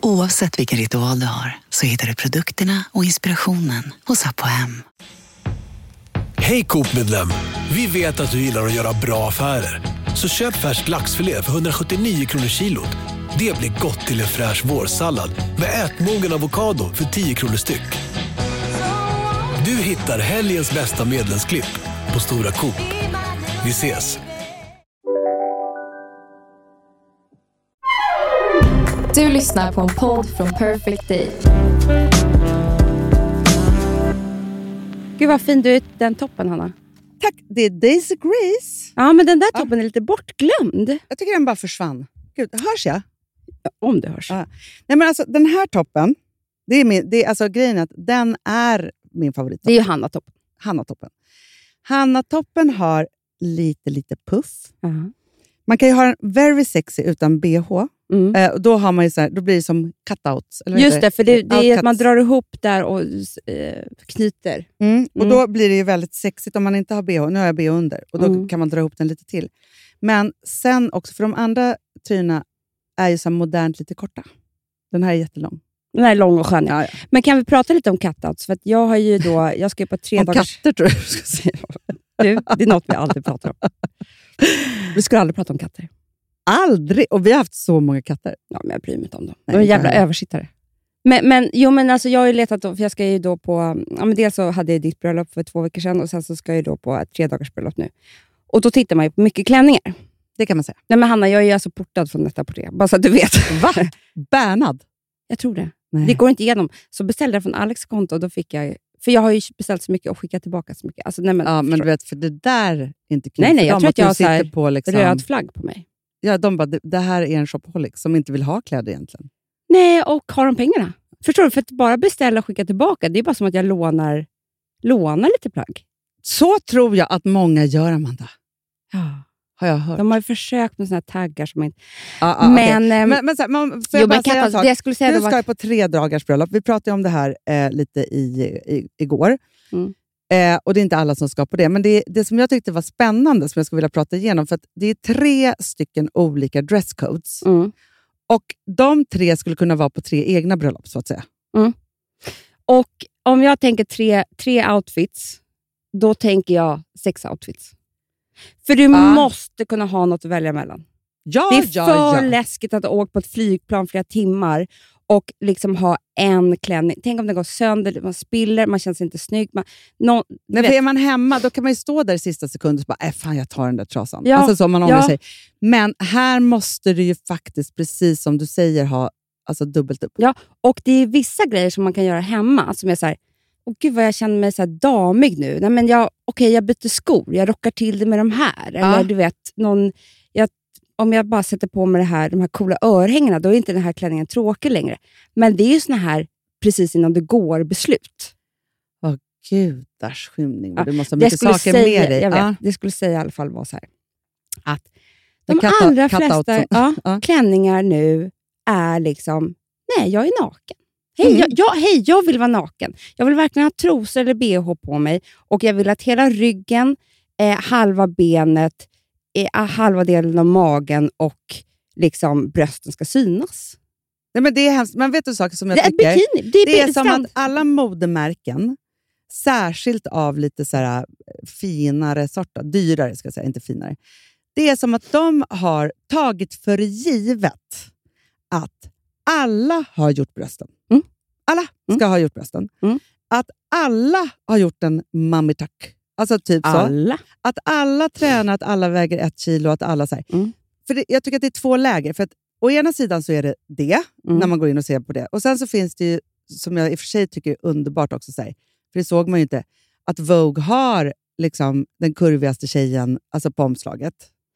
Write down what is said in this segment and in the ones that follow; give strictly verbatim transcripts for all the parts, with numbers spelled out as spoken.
Oavsett vilken ritual du har så hittar du produkterna och inspirationen hos Apohem. Hej Coop-medlem! Vi vet att du gillar att göra bra affärer. Så köp färsk laxfilé för hundrasjuttionio kronor kilot. Det blir gott till en fräsch vårsallad med ätmogen avokado för tio kronor styck. Du hittar helgens bästa medlemsklipp på Stora Coop. Vi ses! Du lyssnar på en podd från Perfect Day. Gud vad fin du är den toppen, Hanna. Tack, det är Daisy Grace. Ja, men den där toppen ja. är lite bortglömd. Jag tycker den bara försvann. Gud, hörs jag? Ja, om det hörs. Ja. Nej, men alltså den här toppen, det är min, det är alltså grejen att den är min favorit. Det är ju Hanna-toppen. Hanna-toppen. Hanna-toppen har lite, lite puff. Uh-huh. Man kan ju ha en very sexy utan B H. Mm. Eh, då, har man ju så här, då blir det som cutouts. Eller Just det, för det, det är att man cuts. drar ihop där och eh, knyter. Mm. Och Mm. då blir det ju väldigt sexigt om man inte har B H. Nu har jag B H under. Och då Mm. kan man dra ihop den lite till. Men sen också, för de andra tröjorna är ju så modernt lite korta. Den här är jättelång. Den här är lång och skön. Ja, ja. Men kan vi prata lite om cutouts? För att jag har ju då, jag ska ju på tre Om dagars... katter tror jag du ska säga. Du, det är något vi aldrig pratar om. Vi skulle aldrig prata om katter. Aldrig! Och vi har haft så många katter. Ja, men jag bryr mig inte om dem. Nej, De är jävla inte jag. översittare. Men, men, jo, men alltså, jag har ju letat, då, för jag ska ju då på... Ja, men dels så hade jag ditt bröllop för två veckor sedan och sen så ska jag då på ett tre dagars bröllop nu. Och då tittar man ju på mycket klänningar. Det kan man säga. Nej, men Hanna, jag är ju alltså portad från detta porté. Bara så att du vet. Va? Bärnad? Jag tror det. Nej. Det går inte igenom. Så beställde jag från Alex konto och då fick jag... För jag har ju beställt så mycket och skickat tillbaka så mycket. Alltså, nej, men, Ja, men du vet, för det där är inte kul. Nej, nej, för jag dem tror att jag du har så här sitter på liksom, röd flagg på mig. Ja, de bara, det, det här är en shopaholic som inte vill ha kläder egentligen. Nej, och har de pengarna? Förstår du? För att bara beställa och skicka tillbaka, det är bara som att jag lånar, lånar lite plagg. Så tror jag att många gör, Amanda. Ja. Har jag hört. De har ju försökt med såna här taggar som inte... Ja, ja, men, okej. ehm, men, men, så här, man, får jo, jag bara men säga en Katta, sak? det jag skulle säga Du då var ska att- på tre dagars bröllop. Vi pratade om det här eh, lite i, i, igår. Mm. Eh, och det är inte alla som ska på det. Men det, det som jag tyckte var spännande, som jag skulle vilja prata igenom, för att det är tre stycken olika dresscodes. Mm. Och de tre skulle kunna vara på tre egna bröllop, så att säga. Mm. Och om jag tänker tre, tre outfits, då tänker jag sex outfits. För du Ah. måste kunna ha något att välja mellan. Ja, Det är ja, för ja. läskigt att åka på ett flygplan flera timmar och liksom ha en klänning. Tänk om den går sönder, man spiller, man känns inte snygg. Man, någon, Nej, vet, för är man hemma, då kan man ju stå där i sista sekunden och bara, äh, fan jag tar den där trasan. Ja, Alltså så man ångrar ja. sig. Men här måste du ju faktiskt, precis som du säger, ha alltså, dubbelt upp. ja, och det är vissa grejer som man kan göra hemma som är så här, åh gud vad jag känner mig så här damig nu. Nej, men jag, okej, jag byter skor, jag rockar till det med de här. Eller Ja. du vet, någon, jag, om jag bara sätter på mig det här, de här coola örhängena, då är inte den här klänningen tråkig längre. Men det är ju såna här precis innan det går beslut. Åh gudars skymning. Ja, Du måste ha Det mycket skulle saker säga, med dig. jag vet, Ja. det skulle säga i alla fall vara så här. Att Det de cut- allra cut out flesta som- ja, Ja. klänningar nu är liksom, nej jag är naken. Hej, Mm. jag, jag, hej, jag vill vara naken. Jag vill verkligen ha trosor eller B H på mig. Och jag vill att hela ryggen, eh, halva benet, eh, halva delen av magen och liksom brösten ska synas. Nej, men det är hemskt. Men vet du saker som jag Det är tycker? bikini. Det är, Det är bi- som stand- att alla modemärken, särskilt av lite så här finare sorter, dyrare ska jag säga, inte finare. Det är som att de har tagit för givet att alla har gjort brösten. Mm. Alla ska ha gjort brösten. Mm. Att alla har gjort en mummy tuck. Alltså typ så. alla. Att alla tränar, att alla väger ett kilo, att alla så här. Mm. För det, jag tycker att det är två läger. För att å ena sidan så är det det, Mm. när man går in och ser på det. Och sen så finns det ju, som jag i och för sig tycker är underbart också, så här, för det såg man ju inte, att Vogue har liksom den kurvigaste tjejen alltså på omslaget.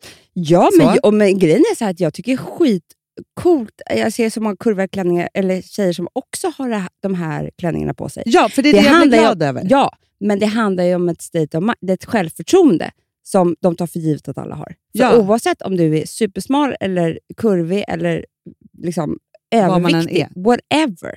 Ja, Så. men, och, men grejen är så här att jag tycker det är skitcoolt. Jag ser så många kurviga klänningar, eller tjejer som också har det här, de här klänningarna på sig. Ja, för det är det, jag blir handlar ju glad om, över. Ja, men det handlar ju om ett state of mind, det är ett självförtroende som de tar för givet att alla har. För Ja. oavsett om du är supersmal eller kurvig eller liksom Vad man än överviktig, är. whatever,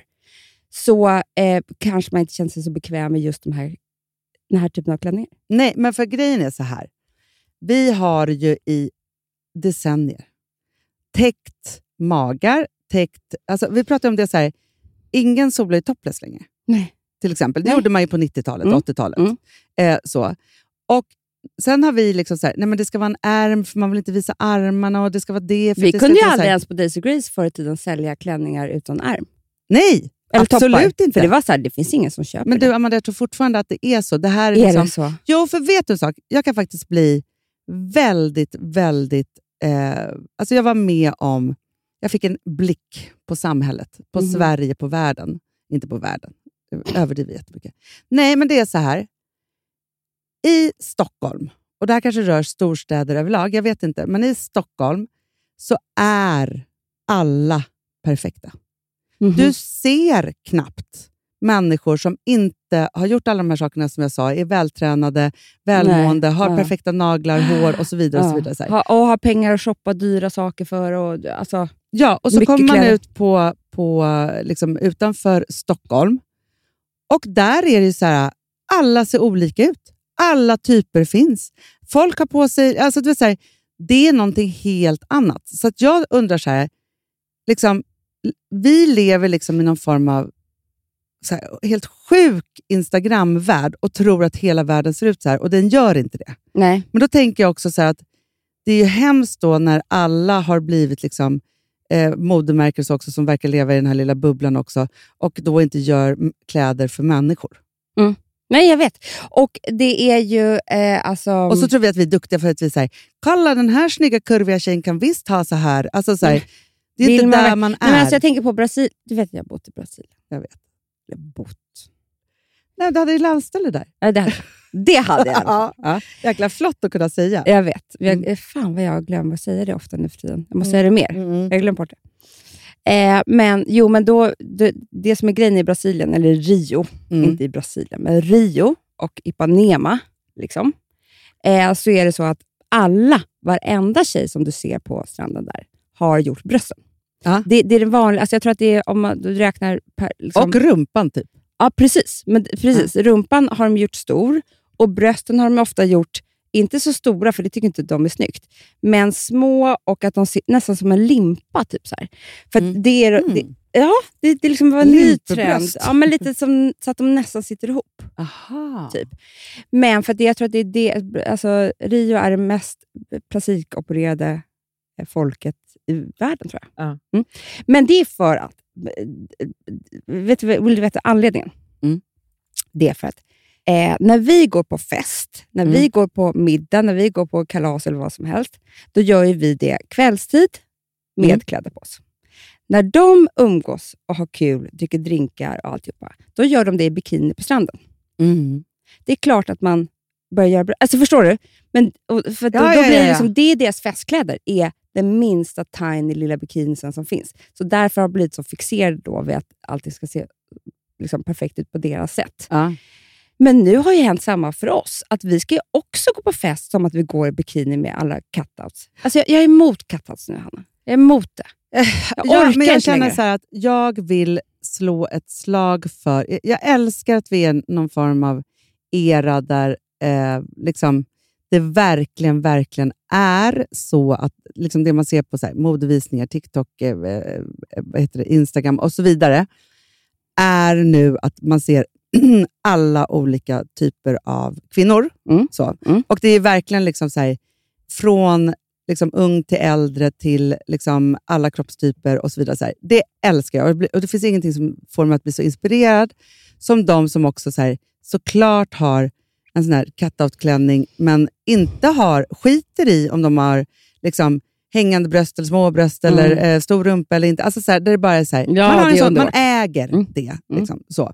så eh, kanske man inte känner sig så bekväm med just de här, den här typen av klänningar. Nej, men för grejen är så här. Vi har ju i decennier täckt magar, upptäckt... Alltså, vi pratar om det så här, ingen solar ju topless längre. Nej. Till exempel. Det Nej. gjorde man ju på nittiotalet, Mm. åttiotalet. Mm. Eh, så. Och sen har vi liksom så här, nej men det ska vara en ärm för man vill inte visa armarna och det ska vara det. För Vi att det kunde ska ju inte aldrig så här, ens på Daisy Grace förr i tiden sälja klänningar utan ärm. Nej, Eller absolut toppar. inte. För det var så här, det finns ingen som köper Men du, det. Amanda, jag tror fortfarande att det är så. Det här är, Är liksom, det så? Jo, för vet du en sak? Jag kan faktiskt bli väldigt, väldigt... Eh, alltså jag var med om... Jag fick en blick på samhället, på Mhm. Sverige, på världen. Inte på världen. Jag överdriver jättemycket. Nej, men det är så här. I Stockholm, och det här kanske rör storstäder överlag, jag vet inte. Men i Stockholm så är alla perfekta. Mhm. Du ser knappt människor som inte har gjort alla de här sakerna som jag sa, är vältränade, välmående, Nej, har ja. perfekta naglar, hår och så vidare. Och så vidare så här. Ha, och ha pengar att shoppa dyra saker för. Och, alltså, Ja, och så Mycket kommer man kläder. ut på, på liksom utanför Stockholm och där är det ju så här, alla ser olika ut. Alla typer finns. Folk har på sig, alltså det är så här, det är någonting helt annat. Så att jag undrar så här, liksom, vi lever liksom i någon form av så här, helt sjuk Instagram-värld och tror att hela världen ser ut så här och den gör inte det. nej. Men då tänker jag också så här att det är ju hemskt då när alla har blivit liksom eh, modemärken också som verkar leva i den här lilla bubblan också och då inte gör m- kläder för människor. Nej, jag vet. Och det är ju... Eh, alltså, Och så tror vi att vi är duktiga för att vi säger, kolla den här snygga kurviga tjejen kan visst ha så här. Alltså så här, det är Vill inte man där verk- man är. Nej, men alltså, jag tänker på Brasilien. Du vet att jag har bott i Brasilien. Jag vet. Eller bott. Nej, du hade ju landställe där. Ja, det, hade, det hade jag. Ja, ja. Jäkla flott att kunna säga. Jag vet. Jag, Mm. Fan vad jag glömmer att säga det ofta nu för tiden. Jag måste säga det mer. Mm. Jag glömmer bort det. Eh, men jo, men då, det, det som är grejen i Brasilien, eller Rio, Mm. inte i Brasilien, men Rio och Ipanema, liksom, eh, så är det så att alla, varenda tjej som du ser på stranden där, har gjort brösten. Ja. Det, det är den vanliga, alltså jag tror att det är, om man, du räknar per, liksom, Och rumpan typ. ja, precis. Men, precis. Rumpan har de gjort stor och brösten har de ofta gjort, inte så stora, för det tycker inte de är snyggt, men små och att de ser nästan som en limpa. Typ så här. För att Mm. det är... Mm. Det, ja, det, det liksom var en ny Limpebröst. trend. Ja, men lite som, så att de nästan sitter ihop. Aha. Typ. Men för att det, jag tror att det är det, alltså, Rio är det mest plastikopererade folket i världen, tror jag. Ja. Mm. Men det är för att, vet du, vill du veta anledningen? Mm. Det är för att eh, när vi går på fest, när Mm. vi går på middag, när vi går på kalas eller vad som helst, då gör ju vi det kvällstid med Mm. kläder på oss. När de umgås och har kul, dricker drinkar och alltihopa, då gör de det i bikini på stranden. Mm. Det är klart att man börjar göra... Alltså förstår du? Men, och, för då, Ja, då ja, blir det ja, ja. liksom, det är deras festkläder, är den minsta tiny lilla bikinisen som finns. Så därför har jag blivit så fixerad då vid att allting ska se liksom perfekt ut på deras sätt. Ja. Men nu har ju hänt samma för oss. Att vi ska ju också gå på fest som att vi går i bikini med alla cutouts. Alltså jag, jag är emot cutouts nu, Hanna. Jag är emot det. Jag Ja, orkar men jag inte känner längre. så här att jag vill slå ett slag för... Jag, jag älskar att vi är någon form av era där eh, liksom, det verkligen, verkligen är så att liksom det man ser på så här, modevisningar, TikTok, eh, eh, vad heter det, Instagram och så vidare är nu att man ser alla olika typer av kvinnor. Mm. Så. Mm. Och det är verkligen liksom så här, från liksom ung till äldre till liksom alla kroppstyper och så vidare. Så här. Det älskar jag. Och det, blir, och det finns ingenting som får mig att bli så inspirerad som de som också så här, såklart har en sån här cut-out-klänning men inte har, skiter i om de har liksom hängande bröst eller små bröst Mm. eller eh, stor rumpa eller inte. Alltså så här, där det bara är så här, Ja, man, har det en är sån, man underbart. äger Mm. det. Liksom, så.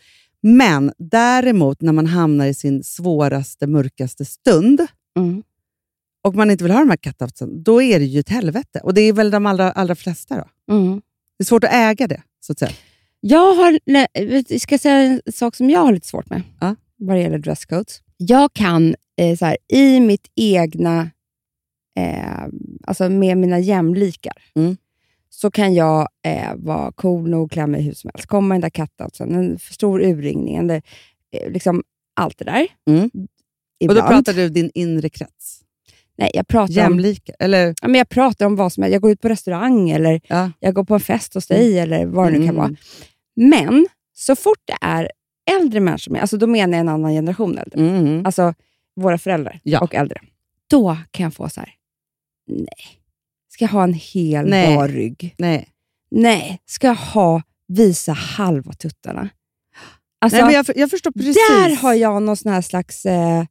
Men däremot när man hamnar i sin svåraste, mörkaste stund Mm. och man inte vill ha de här cut-outsen, då är det ju ett helvete. Och det är väl de allra, allra flesta då. Mm. Det är svårt att äga det, så att säga. Jag har, nej, vet- jag ska säga en sak som jag har lite svårt med Ja. vad det gäller dresscodes. Jag kan eh, så här, i mitt egna, eh, alltså med mina jämlikar, Mm. så kan jag eh, vara cool nog, klä mig hur som helst. Komma i den där cuttoutsen, en för stor urringning, eller, eh, liksom allt det där. Mm. Och då Ibland. pratar du din inre krets. Nej, jag pratar Jämlika, om... eller? Ja, men jag pratar om vad som helst. Jag går ut på restaurang eller Ja. jag går på en fest hos dig Mm. eller vad det nu kan Mm. vara. Men så fort det är äldre människor med, alltså då menar jag en annan generation äldre. Mm. Alltså våra föräldrar Ja. och äldre. Då kan jag få så här, nej. Ska jag ha en hel Nej. bar rygg? Nej. Nej. Ska jag ha visa halva tuttarna? Alltså, Nej, men jag, jag förstår precis. där har jag någon sån här slags... Eh,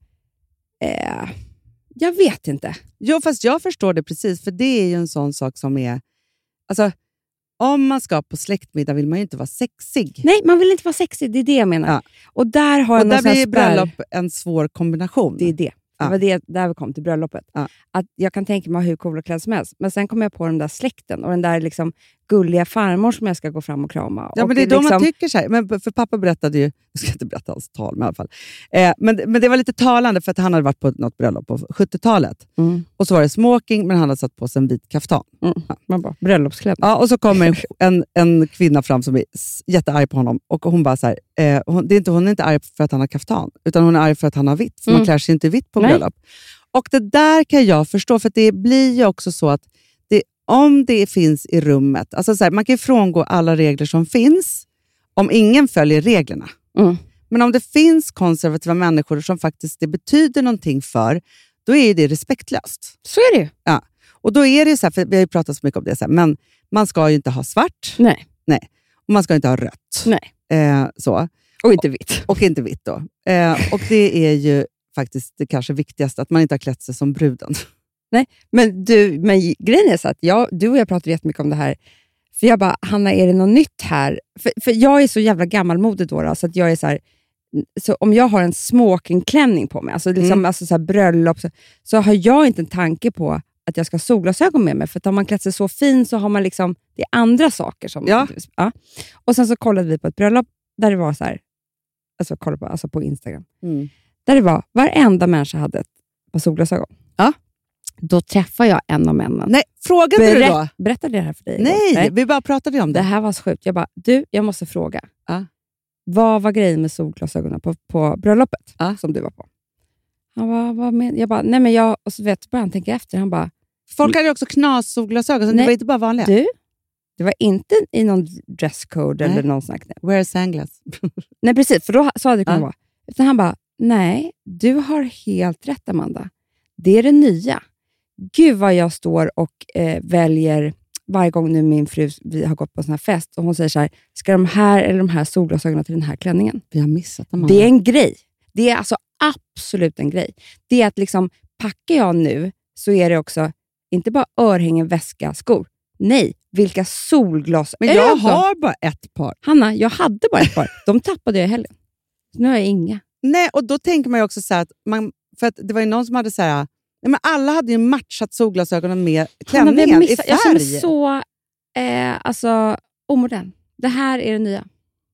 eh, jag vet inte. Jo, fast jag förstår det precis. För det är ju en sån sak som är... Alltså, om man ska på släktmiddag vill man ju inte vara sexig. Nej, man vill inte vara sexig. Det är det jag menar. Ja. Och där har jag Och någon där sån här blir spärr. bröllop en svår kombination. Det är det. Det Ja. var det där vi kom till bröllopet. Ja. Att jag kan tänka mig att ha hur coola kläder som helst. Men sen kommer jag på den där släkten och den där liksom gulliga farmor som jag ska gå fram och krama. Ja, och men det är då liksom, man tycker så här. Men för pappa berättade ju, jag ska inte berätta hans tal, men i alla fall. Eh, men, men det var lite talande för att han hade varit på något bröllop på sjuttiotalet. Mm. Och så var det smoking, men han hade satt på sig en vit kaftan. Mm. Man bara, bröllopskläder. Ja, och så kommer en, en kvinna fram som är s- jättearg på honom. Och hon bara så här, eh, hon, det är inte, hon är inte arg för att han har kaftan, utan hon är arg för att han har vitt. För Mm. man klär sig inte vitt på Nej. bröllop. Och det där kan jag förstå, för det blir ju också så att det, om det finns i rummet, alltså så här, man kan ju frångå alla regler som finns om ingen följer reglerna. Mm. Men om det finns konservativa människor som faktiskt det betyder någonting för, då är det respektlöst. Så är det ju. Ja. Och då är det ju så här, för vi har ju pratat så mycket om det, så här, men man ska ju inte ha svart. Nej. Nej. Och man ska inte ha rött. Nej. Eh, så. Och inte vitt. Och inte vitt då. Eh, och det är ju faktiskt det kanske viktigaste, att man inte har klätt sig som bruden. Nej, men, du, men grejen är så att jag, du och jag pratade jättemycket om det här. För jag bara, Hanna, är det något nytt här? För, för jag är så jävla gammalmodig då, då så att jag är så här, så om jag har en smokingklänning på mig, alltså, liksom, Mm. alltså så här bröllop, så, så har jag inte en tanke på att jag ska ha solglasögon med mig. För att om man klätt sig så fin så har man liksom, det är andra saker som... Ja. Ja. Och sen så kollade vi på ett bröllop där det var så här, alltså kolla på, alltså på Instagram. Mm. Där det var, varenda människa hade ett par solglasögon. Ja. Då träffade jag en av männen. Nej, frågade du då? Berätt, berättade det här för dig? igår? Nej, vi bara pratade om det. Det här var så sjukt. Jag bara, du, jag måste fråga. Ja. Vad var grejen med solglasögonen på, på bröllopet Ja. som du var på? Han bara, vad men? Jag bara, nej men jag... Och så vet jag, började han tänka efter. Han bara, Folk hade ju också knas-solglasögon, så det Nej. var inte bara vanliga. du, det var inte i någon dresscode Nej. eller någon sån här knä. Wear sunglass. Nej, precis. För då sa det kunnat Ja. vara. Utan han bara, nej, du har helt rätt, Amanda. Det är det nya. Gud vad jag står och eh, väljer varje gång nu min fru, vi har gått på en sån här fest och hon säger så här, ska de här eller de här solglasögonen till den här klänningen? Vi har missat dem. Det är en grej. Det är alltså absolut en grej. Det är att liksom, packar jag nu så är det också inte bara örhängen, väska, skor. Nej, vilka solglasögon. Men jag har bara ett par. Hanna, jag hade bara ett par. De tappade jag i helgen. Nu har jag inga. Nej, och då tänker man ju också så här att man, för att det var ju någon som hade så här, nej, men alla hade ju matchat solglasögonen med Hanna, vi har klänningen i missat- Jag känner färg. mig så eh, alltså, omodern. Det här är det nya.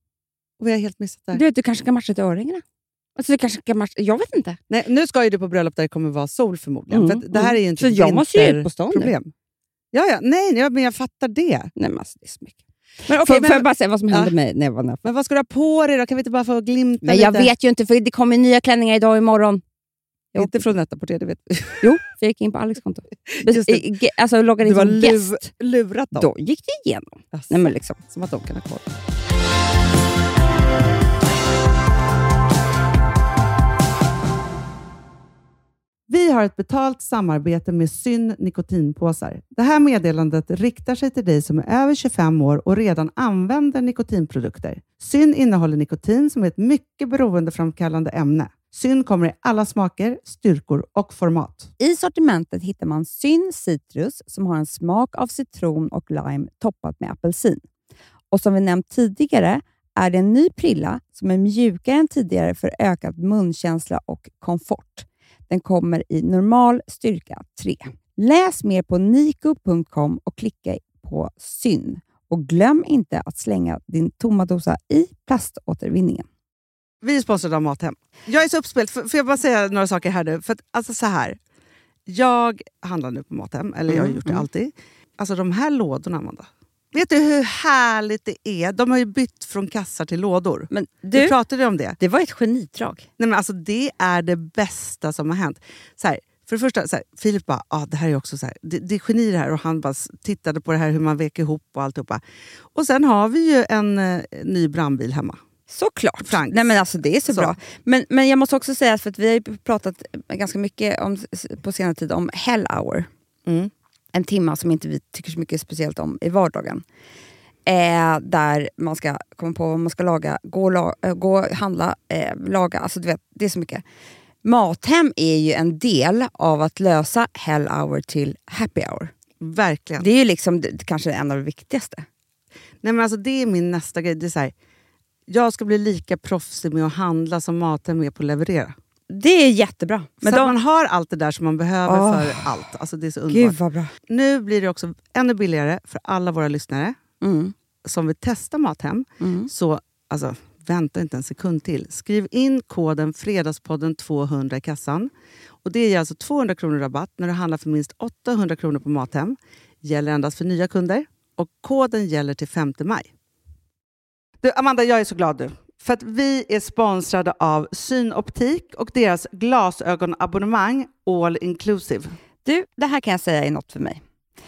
Och vi har helt missat det här. Du vet, du kanske kan matcha till örhängena. Alltså, du kanske kan matcha, jag vet inte. Nej, nu ska ju du på bröllop där det kommer vara sol förmodligen. Mm, för att det här är ju inte Så ett jag måste ju ut på stan nu. vinterproblem. Ja, ja, nej, ja, men jag fattar det. Nej, men alltså, det är så mycket. Men, Får, okej, får jag men, bara säga vad som hände Ja. mig när jag var där? men vad ska du ha på dig då? Kan vi inte bara få glimta Men jag lite? vet ju inte, för det kommer nya klänningar idag och imorgon. Jo. Inte från detta på det, det vet vi. Jo, för jag gick in på Alex konto. Just det. I- ge- Alltså loggade Du in var som lu- gäst. lurat dem. Då gick det igenom. Alltså, Nej, men liksom. Som att de kan ha koll. Vi har ett betalt samarbete med Syn nikotinpåsar. Det här meddelandet riktar sig till dig som är över tjugofem år och redan använder nikotinprodukter. Syn innehåller nikotin som är ett mycket beroendeframkallande ämne. Syn kommer i alla smaker, styrkor och format. I sortimentet hittar man Syn Citrus som har en smak av citron och lime toppat med apelsin. Och som vi nämnt tidigare är det en ny prilla som är mjukare än tidigare för ökad munkänsla och komfort. Den kommer i normal styrka tre. Läs mer på niko punkt com och klicka på Syn. Och glöm inte att slänga din tomma dosa i plaståtervinningen. Vi är sponsrade av Mathem. Jag är så uppspelt. Får jag bara säga några saker här nu? För att, alltså så här. Jag handlar nu på Mathem. Eller jag har Mm, gjort det mm. alltid. Alltså de här lådorna, Amanda. Vet du hur härligt det är? De har ju bytt från kassar till lådor. Men Du du, pratade om det. det var ett genidrag. Nej, men alltså, det är det bästa som har hänt. Så här, För det första, så här, Filip bara, ah, det här är också så här, det, det är geni det här. Och han bara tittade på det här, hur man vek ihop och alltihopa. Och sen har vi ju en eh, ny brandbil hemma. Såklart. Franks. Nej, men alltså, det är så, så. bra. Men, men jag måste också säga, för att vi har ju pratat ganska mycket om, på senare tid om hell hour. Mm. En timme som inte vi tycker så mycket speciellt om i vardagen. Eh, där man ska komma på vad man ska laga, gå och, la, äh, gå och handla, eh, laga. Alltså du vet, det är så mycket. Mathem är ju en del av att lösa hell hour till happy hour. Verkligen. Det är ju liksom det, kanske en av de viktigaste. Nej, men alltså, det är min nästa grej. Det är så här, jag ska bli lika proffsig med att handla som Mathem är på att leverera. Det är jättebra. Men så de... att man har allt det där som man behöver oh, för allt. Alltså, det är så underbart. Gud vad bra. Nu blir det också ännu billigare för alla våra lyssnare Mm. som vill testa Mathem. Mm. Så alltså, vänta inte en sekund till. Skriv in koden Fredagspodden tvåhundra i kassan. Och det är alltså tvåhundra kronor rabatt när du handlar för minst åttahundra kronor på Mathem. Gäller endast för nya kunder. Och koden gäller till femte maj. Du, Amanda, jag är så glad du. För att vi är sponsrade av Synoptik och deras glasögonabonnemang All Inclusive. Du, det här kan jag säga är något för mig.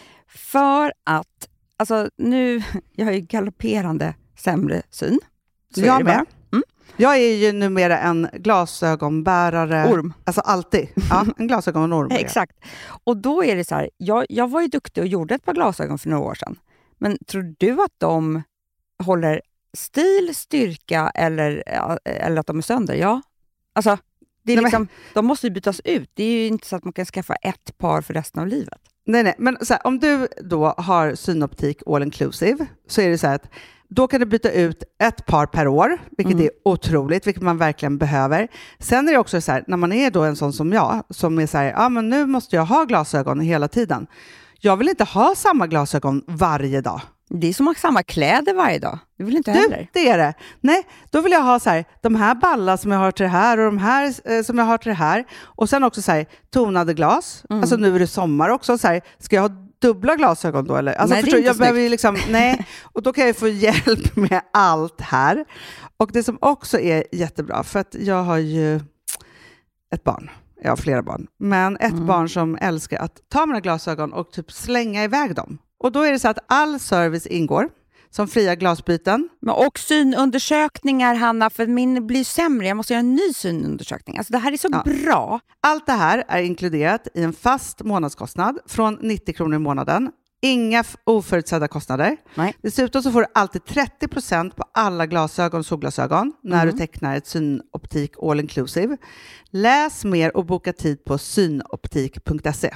För att, alltså nu, jag har ju galopperande sämre syn. Så jag är det med. Mm. Jag är ju numera en glasögonbärare. Orm. Alltså alltid. Ja, en glasögonorm. Exakt. Och då är det så här, jag, jag var ju duktig och gjorde ett par glasögon för några år sedan. Men tror du att de håller stil, styrka eller, eller att de är sönder? Ja. Alltså, det är nej, liksom, men... de måste ju bytas ut. Det är ju inte så att man kan skaffa ett par för resten av livet. Nej, nej. Men så här, om du då har Synoptik All Inclusive så är det så här att då kan du byta ut ett par per år, vilket mm. är otroligt, vilket man verkligen behöver. Sen är det också så här, när man är då en sån som jag, som är så här, ja men nu måste jag ha glasögon hela tiden. Jag vill inte ha samma glasögon varje dag. Det är som att ha samma kläder varje dag. Det vill inte du, heller. Det är det. Nej, då vill jag ha så här, de här ballar som jag har till det här och de här eh, som jag har till det här. Och sen också så här, tonade glas. Mm. Alltså nu är det sommar också. Så här, ska jag ha dubbla glasögon då? Eller? Alltså, nej, förstår, det är inte jag behöver ju liksom, nej. Och då kan jag få hjälp med allt här. Och det som också är jättebra, för att jag har ju ett barn. Jag har flera barn. Men ett mm. barn som älskar att ta mina glasögon och typ slänga iväg dem. Och då är det så att all service ingår. Som fria glasbyten. Men och synundersökningar, Hanna, för min blir sämre. Jag måste göra en ny synundersökning. Alltså det här är så ja. bra. Allt det här är inkluderat i en fast månadskostnad från nittio kronor i månaden. Inga oförutsedda kostnader. Nej. Dessutom så får du alltid trettio procent på alla glasögon och solglasögon när mm. du tecknar ett Synoptik All Inclusive. Läs mer och boka tid på synoptik punkt se.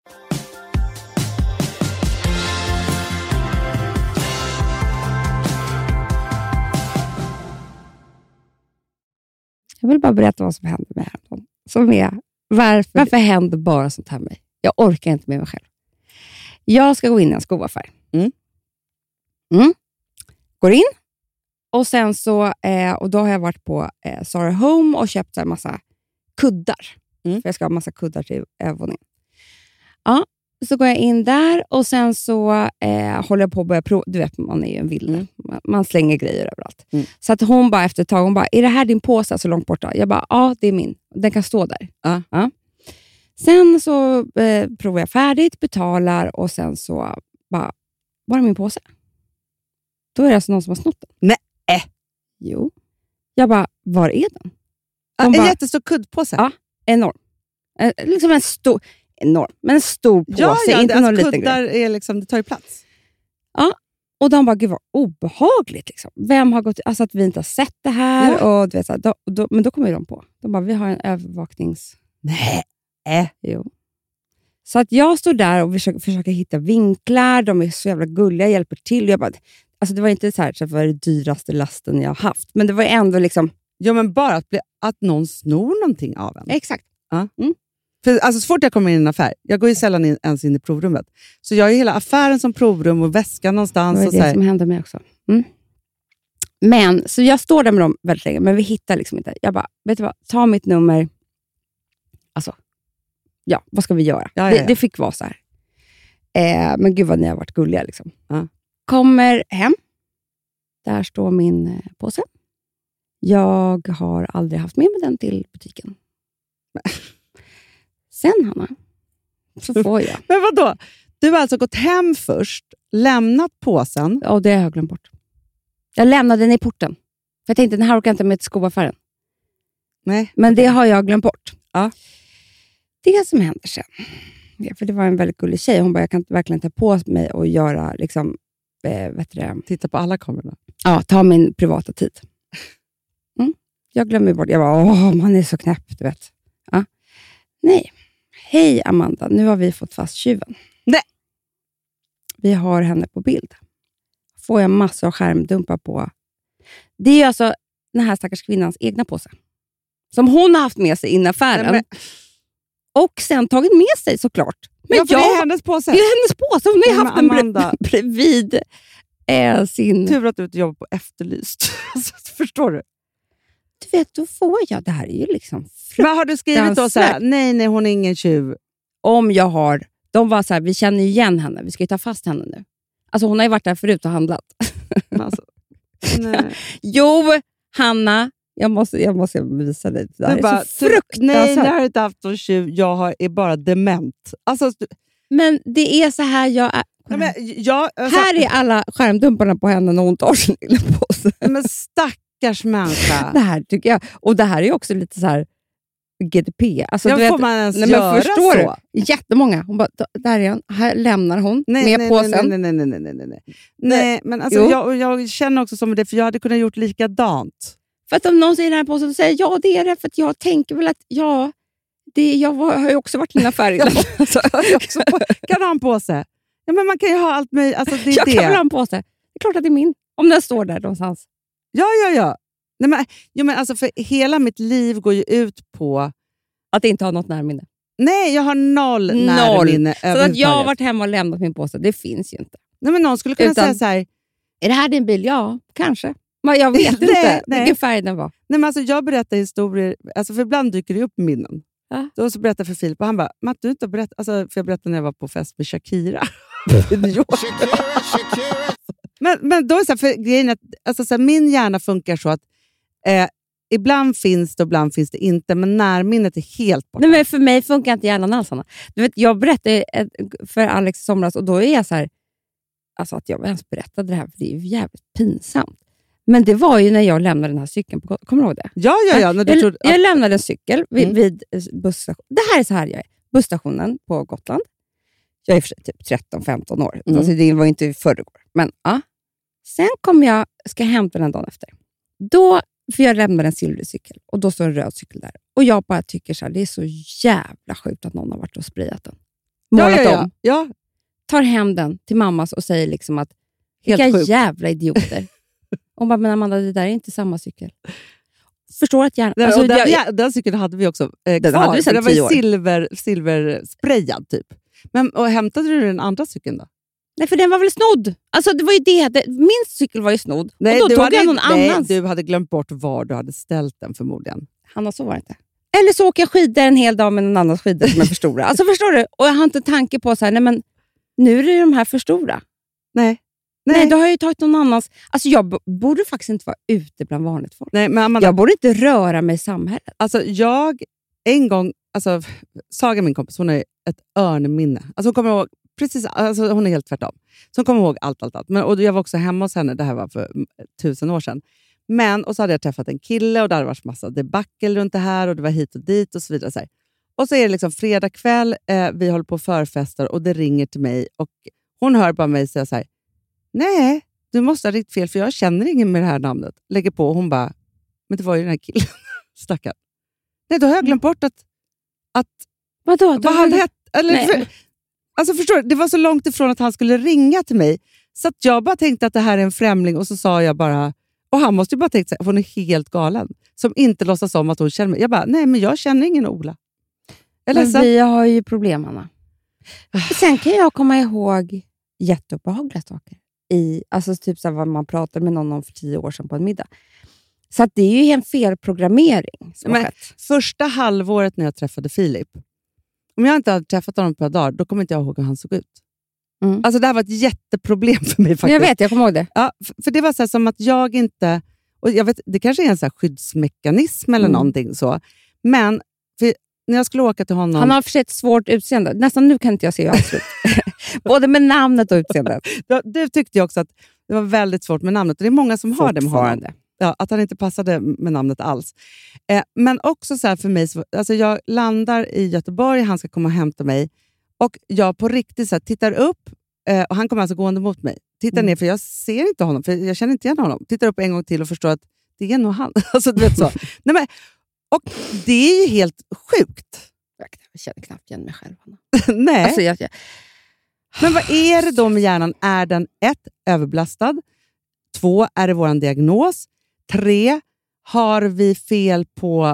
Jag vill bara berätta vad som hände med här. Som är, varför, varför händer bara sånt här med mig? Jag orkar inte med mig själv. Jag ska gå in i en skoaffär. Mm. Mm. Går in. Och sen så, eh, och då har jag varit på eh, Zara Home och köpt en massa kuddar. Mm. För jag ska ha massa kuddar till övervåningen. Ja, så går jag in där och sen så eh, håller jag på att börja prova. Du vet, man är ju en vild. Mm. Man, man slänger grejer överallt. Mm. Så att hon bara efter ett tag, hon bara, är det här din påse så långt borta? Jag bara, ja det är min. Den kan stå där. Uh. Ja. Sen så eh, provar jag färdigt, betalar och sen så bara, var är min påse? Då är det alltså någon som har snott den. Nej. Äh. Jo. Jag bara, var är den? De en bara, jättestor kuddpåse? Ja, enorm. Eh, liksom en stor... enorm, men en stor påse, ja, ja, inte det, någon alltså, liten grej. Är liksom, det tar ju plats. Ja, och de bara, gud vad obehagligt. Liksom. Vem har gått, alltså att vi inte har sett det här. Ja. Och, du vet, så här, då, då, men då kommer ju de på. De bara, vi har en övervaknings... Nej. Äh. Jo. Så att jag står där och försöker, försöker hitta vinklar. De är så jävla gulliga, hjälper till. Jag bara, alltså det var inte så här så det var det dyraste lasten jag har haft. Men det var ändå liksom... Ja, men bara att, bli, att någon snor någonting av en. Exakt. Ja. Mm. För alltså, så fort jag kommer in i en affär, jag går ju sällan in, ens in i provrummet. Så jag har ju hela affären som provrum och väskan någonstans. Det var och det så här. som hände mig också. Mm. Men, så jag står där med dem väldigt länge, men vi hittar liksom inte. Jag bara, vet du vad, ta mitt nummer. Alltså, ja, vad ska vi göra? Ja, ja, ja. Det, det fick vara så här. Eh, men gud vad ni har varit gulliga liksom. Ja. Kommer hem. Där står min eh, påse. Jag har aldrig haft med mig den till butiken. Sen, Hanna, så får jag. Men vadå? Du har alltså gått hem först, lämnat påsen. Ja, det har jag glömt bort. Jag lämnade den i porten. För jag tänkte, den här orkar inte med till skoaffären. Nej. Men det har jag glömt bort. Ja. Det som händer sen. Ja, för det var en väldigt gullig tjej. Hon bara, jag kan verkligen ta på mig och göra, liksom, eh, vet du det? Titta på alla kamerorna. Ja, ta min privata tid. Mm. Jag glömmer bort. Jag bara, åh, man är så knäpp, du vet. Ja. Nej. Hej Amanda, nu har vi fått fast tjuven. Nej. Vi har henne på bild. Får jag massor av skärmdumpar på. Det är ju alltså den här stackars kvinnans egna påse. Som hon har haft med sig in i affären. Nej, men... Och sen tagit med sig såklart. Men ja, för jag... det är hennes påse. Det är hennes påse. Hon har ju Nej, haft den Amanda... bredvid eh, sin... Tur att du inte jobbar på Efterlyst. Förstår du? Du vet, då får jag. Det här är ju liksom Men har du skrivit då så här, nej, nej, hon är ingen tjuv? Om jag har... De var så här, vi känner igen henne. Vi ska ju ta fast henne nu. Alltså hon har ju varit där förut och handlat. Alltså, nej. Jo, Hanna. Jag måste, jag måste visa dig. Det är bara, så fruktansvärt. Nej, jag har inte haft någon tjuv. Jag har, är bara dement. Alltså, du... Men det är så här jag är... Ja, men, jag, alltså... Här är alla skärmdumparna på henne när hon tar sin lilla påse. Men stackars människa. Det här tycker jag. Och det här är också lite så här G D P. Alltså, ja, du får vet, man ens nej, göra men förstår så? Du? Jättemånga. Hon bara, där är hon. Här lämnar hon nej, med nej, påsen. Nej, nej, nej, nej, nej, nej, nej. nej men alltså, jag, jag känner också som det, för jag hade kunnat gjort likadant. För att om någon säger den här påsen, så säger jag, ja det är det, för att jag tänker väl att, ja, det, jag var, har ju också varit i en affär innan. Alltså, också på, kan ha en påse? Ja, men man kan ju ha allt möjligt. Alltså, det är jag det. kan väl ha en påse. Det är klart att det är min. Om den står där någonstans. Ja, ja, ja. Nej, men, jo, men alltså, för hela mitt liv går ju ut på... Att inte ha något närminne. Nej, jag har noll, noll. närminne. Så att jag har varit hemma och lämnat min påse, det finns ju inte. Nej, men någon skulle kunna Utan, säga så här... Är det här din bil? Ja, kanske. Men jag vet nej, inte nej. vilken färg den var. Nej, men alltså, jag berättar historier, alltså, för ibland dyker det upp minnen. Ja. Då så berättar jag för Filip och han bara, Matt, du inte berätt, alltså, för jag berättade när jag var på fest med Shakira. Shakira, Shakira. Men, men då är det så här, för grejen att alltså, så här, min hjärna funkar så att eh, ibland finns det och ibland finns det inte, men närminnet är helt borta. Nej, men för mig funkar inte hjärnan alls, Anna. Du vet, jag berättade för Alex i somras och då är jag så här, alltså att jag ens berättade det här, för det är ju jävligt pinsamt. Men det var ju när jag lämnade den här cykeln på, kommer du ihåg det? Ja, ja, ja. När du jag, trodde, jag lämnade en cykel vid, mm. vid busstationen. Det här är så här jag är. Busstationen på Gotland. Jag är för sig typ tretton femton år. Mm. Alltså, det var inte i förrgår. Men ja. Sen kom jag, ska hämta den dagen efter. Då, för jag lämnade en silvercykel och då står en röd cykel där. Och jag bara tycker så här, det är så jävla sjukt att någon har varit och sprayat den. Målat ja, ja, ja. om. Ja. Tar hem den till mammas och säger liksom att helt vilka sjukt. jävla idioter. Och bara, men Amanda, det där är inte samma cykel. Förstår att jag... Den, alltså, den, jag, ja, den cykeln hade vi också eh, den kvar. hade vi sedan den var tio år. silver, silversprayad typ. Men, och hämtade du den andra cykeln då? Nej, för den var väl snodd. Alltså det var ju det. det min cykel var ju snodd. Nej, och då du tog hade, jag någon nej, annans. du hade glömt bort var du hade ställt den förmodligen. Hanna, så var det inte. Eller så åker jag skidor en hel dag med någon annans skidor som är för stora. Alltså förstår du? Och jag har inte tanke på så här, nej men nu är det de här för stora. Nej. Nej, Nej då har jag ju tagit någon annans. Alltså jag b- borde faktiskt inte vara ute bland vanligt folk. Nej, men Amanda, Jag borde inte röra mig i samhället. alltså jag, en gång, alltså Saga min kompis, hon har ett örnminne. Alltså hon kommer ihåg, precis, alltså hon är helt tvärtom. Så hon kommer ihåg allt, allt, allt. Men, och jag var också hemma hos henne, det här var för tusen år sedan. Men, och så hade jag träffat en kille och det hade varit massa debacle runt det här och det var hit och dit och så vidare. Så här. Och så är det liksom fredag kväll, eh, vi håller på förfester och det ringer till mig och hon hör bara mig säga så här: nej, du måste ha riktigt fel för jag känner ingen med det här namnet. Lägger på och hon bara, men det var ju den här killen. Stackaren. Nej, då har jag glömt bort att, att Vadå? vad han hette. Eller, Nej. för, alltså förstår du, det var så långt ifrån att han skulle ringa till mig. Så att jag bara tänkte att det här är en främling och så sa jag bara, och han måste ju bara tänkt att hon är helt galen. Som inte låtsas om att hon känner mig. Jag bara, nej men jag känner ingen Ola. Eller Men så. vi har ju problem, Anna. Sen kan jag komma ihåg jätteuppehaggliga saker. I, alltså typ så här vad man pratade med någon om för tio år sedan på en middag. Så att det är ju en felprogrammering som Men har skett. första halvåret när jag träffade Filip, om jag inte hade träffat honom på ett par dagar, då kommer inte jag ihåg hur han såg ut. Mm. Alltså det här var ett jätteproblem för mig faktiskt. Men jag vet, jag kommer ihåg det. Ja, för, för det var så här, som att jag inte, och jag vet, det kanske är en så här skyddsmekanism eller Mm. någonting så, men för när jag skulle åka till honom... Han har för sig ett svårt utseende. Nästan nu kan inte jag se hur han ser ut. Både med namnet och utseendet. Du, du tyckte ju också att det var väldigt svårt med namnet. Och det är många som har det med honom. Ja, att han inte passade med namnet alls. Eh, men också så här för mig, så, alltså jag landar i Göteborg, han ska komma och hämta mig. Och jag på riktigt så här, tittar upp, eh, och han kommer alltså gående mot mig. Tittar mm. ner, för jag ser inte honom, för jag känner inte igen honom. Tittar upp en gång till och förstår att det är nog han. Alltså, du vet så. Nej, men, och det är ju helt sjukt. Jag känner knappt igen mig själv. Nej. Alltså, jag, jag... Men vad är det då med hjärnan? Är den ett, överbelastad? Två, är det våran diagnos? Tre, har vi fel på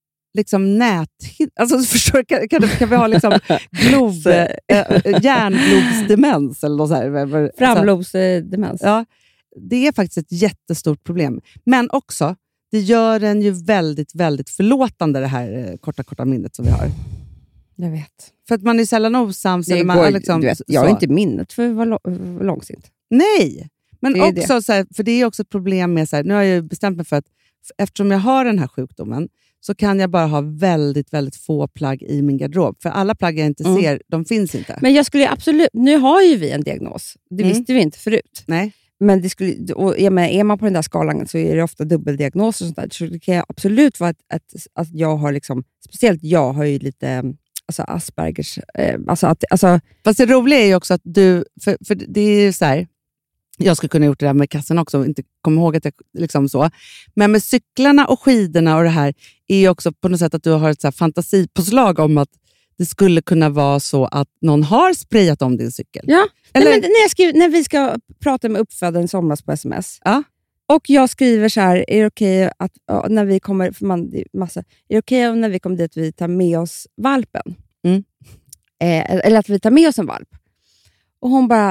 liksom nät... Alltså, förstår, kan, kan, kan vi ha liksom glob, äh, hjärnglobsdemens? Eller något så här. Framlobsdemens. Ja, det är faktiskt ett jättestort problem. Men också, det gör en ju väldigt, väldigt förlåtande, det här korta, korta minnet som vi har. Jag vet. För att man är sällan osams. Det eller man, går, liksom, du vet, jag har inte minnet för att vara långsint. Nej, men det också det. Så här, för det är också ett problem med så här, nu har jag ju bestämt mig för att eftersom jag har den här sjukdomen så kan jag bara ha väldigt, väldigt få plagg i min garderob. För alla plagg jag inte mm. ser, de finns inte. Men jag skulle absolut, nu har ju vi en diagnos. Det mm. visste vi inte förut. Nej. Men det skulle, och, ja, men är man på den där skalan så är det ofta dubbeldiagnoser och sånt där. Så det kan absolut vara att, att, att jag har liksom, speciellt jag har ju lite alltså Aspergers. Eh, alltså att, alltså, Fast det roliga är ju också att du, för, för det är ju så här, jag skulle kunna gjort det där med kassan också och inte komma ihåg att jag liksom så. Men med cyklarna och skidorna och det här är ju också på något sätt att du har ett så här fantasipåslag om att det skulle kunna vara så att någon har sprayat om din cykel. Ja, eller? Nej, men när, jag skriver, när vi ska prata med uppfödaren i somras på sms. Ja. Och jag skriver så här, är det okej okay att ja, när vi kommer, för man, massa, är det okej okay när vi kommer dit vi tar med oss valpen? Mm. Eh, eller att vi tar med oss en valp. Och hon bara,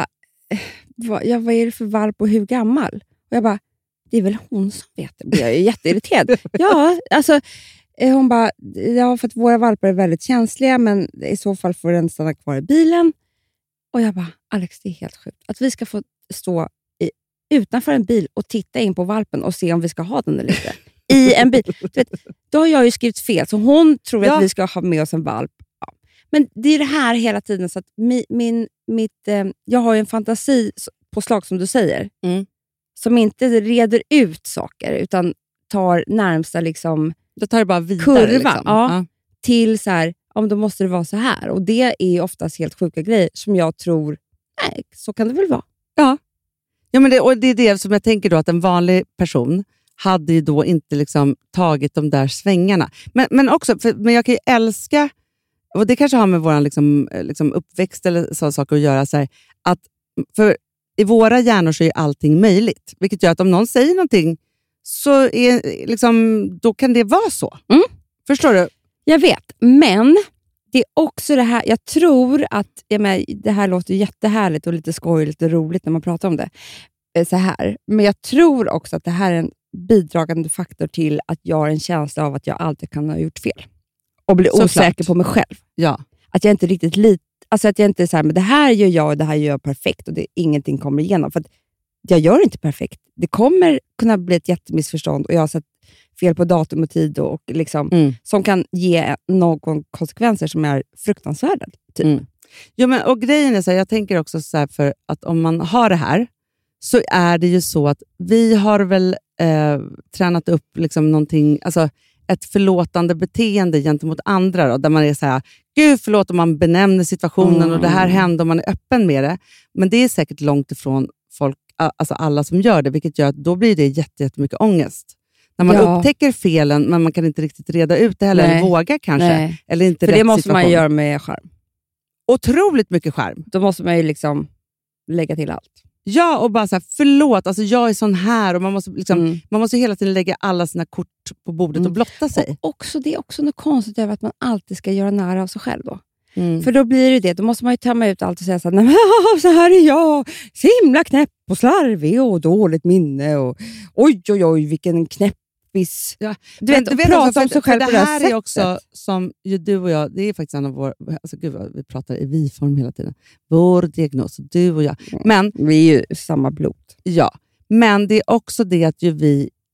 vad, ja, vad är det för valp och hur gammal? Och jag bara, det är väl hon som vet det. Jag är jätteirriterad. ja, alltså hon bara, ja, för att våra valpar är väldigt känsliga, men i så fall får den stanna kvar i bilen. Och jag bara, Alex, det är helt sjukt. Att vi ska få stå i, utanför en bil och titta in på valpen och se om vi ska ha den eller inte. I en bil. Du vet, då har jag ju skrivit fel, så hon tror ja. att vi ska ha med oss en valp. Ja. Men det är det här hela tiden, så att mi, min, mitt, eh, jag har ju en fantasi på slag som du säger, mm. som inte reder ut saker, utan tar närmsta liksom då tar det bara vidare, kurva liksom. ja, ja. till så här, om då måste det vara så här. Och det är oftast helt sjuka grejer som jag tror, nej, så kan det väl vara. Ja, ja men det, och det är det som jag tänker då, att en vanlig person hade ju då inte liksom tagit de där svängarna. Men, men också, för, men jag kan ju älska, och det kanske har med vår liksom, liksom uppväxt eller så saker att göra, så här, att för i våra hjärnor så är allting möjligt. Vilket gör att om någon säger någonting så är, liksom, då kan det vara så. Mm. Förstår du? Jag vet, men det är också det här, jag tror att, jag menar, det här låter jättehärligt och lite skojigt och roligt när man pratar om det. Så här. Men jag tror också att det här är en bidragande faktor till att jag har en känsla av att jag alltid kan ha gjort fel. Och bli så osäker klart. På mig själv. Ja. Att jag inte riktigt lit, alltså att jag inte är så här, men det här gör jag och det här gör jag perfekt och det, ingenting kommer igenom. För att jag gör inte perfekt. Det kommer kunna bli ett jättemissförstånd och jag har sett fel på datum och tid och liksom, mm. som kan ge någon konsekvenser som är fruktansvärda. Typ. Mm. Ja, men, och grejen är så här, jag tänker också så här, för att om man har det här så är det ju så att vi har väl eh, tränat upp liksom någonting, alltså ett förlåtande beteende gentemot andra då, där man är så här, gud förlåt, om man benämner situationen mm. och det här händer om man är öppen med det. Men det är säkert långt ifrån folk, alltså alla som gör det, vilket gör att då blir det jätte, jättemycket ångest. När man ja. upptäcker felen, men man kan inte riktigt reda ut det heller, eller våga kanske. Nej. Eller inte för rätt det måste situation. Man göra med skärm. Otroligt mycket skärm. Då måste man ju liksom lägga till allt. Ja, och bara så här, förlåt, alltså jag är sån här. Och man måste, liksom, mm. man måste hela tiden lägga alla sina kort på bordet mm. och blotta sig. Och också, det är också något konstigt över att man alltid ska göra nära av sig själv då. Mm. För då blir det det. Då måste man ju tömma ut allt och säga så här, nej, men, så här är jag. Så himla knäpp och slarvig och dåligt minne. Och, oj, oj, oj, vilken knäppis. Ja. Du vet, du vet prata också, om sig själv för på det det här sättet. är också som ju du och jag, det är faktiskt en av våra, alltså gud vad vi pratar i vi-form hela tiden. Vår diagnos, du och jag. Men, vi är ju samma blod. Ja, men det är också det att ju vi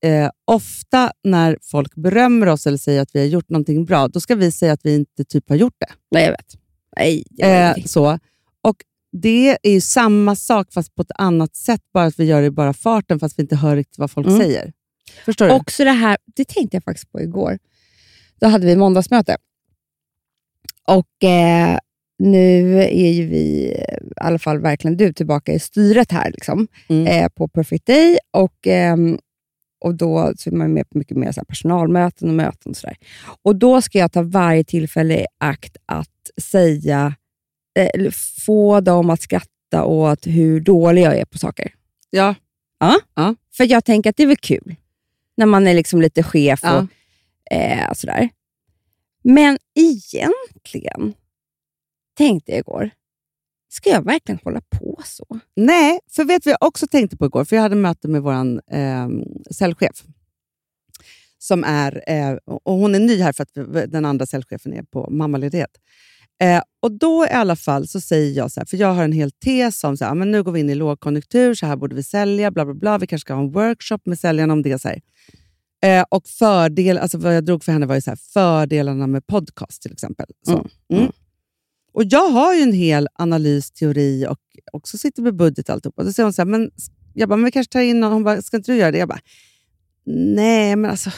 eh, ofta när folk berömmer oss eller säger att vi har gjort någonting bra, då ska vi säga att vi inte typ har gjort det. Nej, jag vet. Nej, eh, så. Och det är ju samma sak fast på ett annat sätt, bara att vi gör det i bara farten fast vi inte hör riktigt vad folk mm. säger. Förstår du? Också det här, det tänkte jag faktiskt på igår. Då hade vi måndagsmöte. Och eh, nu är ju vi, i alla fall verkligen du, tillbaka i styret här liksom, mm. eh, på Perfect Day. Och, eh, och då så är man med på mycket mer så här personalmöten och möten och sådär. Och då ska jag ta varje tillfälle i akt att säga, eh, få dem att skratta åt hur dålig jag är på saker. Ja. Ja. ja. För jag tänker att det är väl kul när man är liksom lite chef och ja. eh, sådär. Men egentligen tänkte jag igår, ska jag verkligen hålla på så? Nej, för vet vi jag också tänkte på igår, för jag hade möte med våran eh, säljchef. Som är, eh, och hon är ny här för att den andra säljchefen är på mammaledighet. Eh, och då i alla fall så säger jag så här, för jag har en hel tes om så här, men nu går vi in i lågkonjunktur, så här borde vi sälja, bla bla bla, vi kanske ska ha en workshop med säljarna om det så här. Eh, och fördel, alltså vad jag drog för henne var ju så här, fördelarna med podcast till exempel. Så. Mm. Mm. Och jag har ju en hel analys, teori och också sitter med budget och alltihop. Och då säger hon så här, men jag bara, men vi kanske tar in någon. Hon bara, ska inte du göra det? Jag bara, nej men alltså,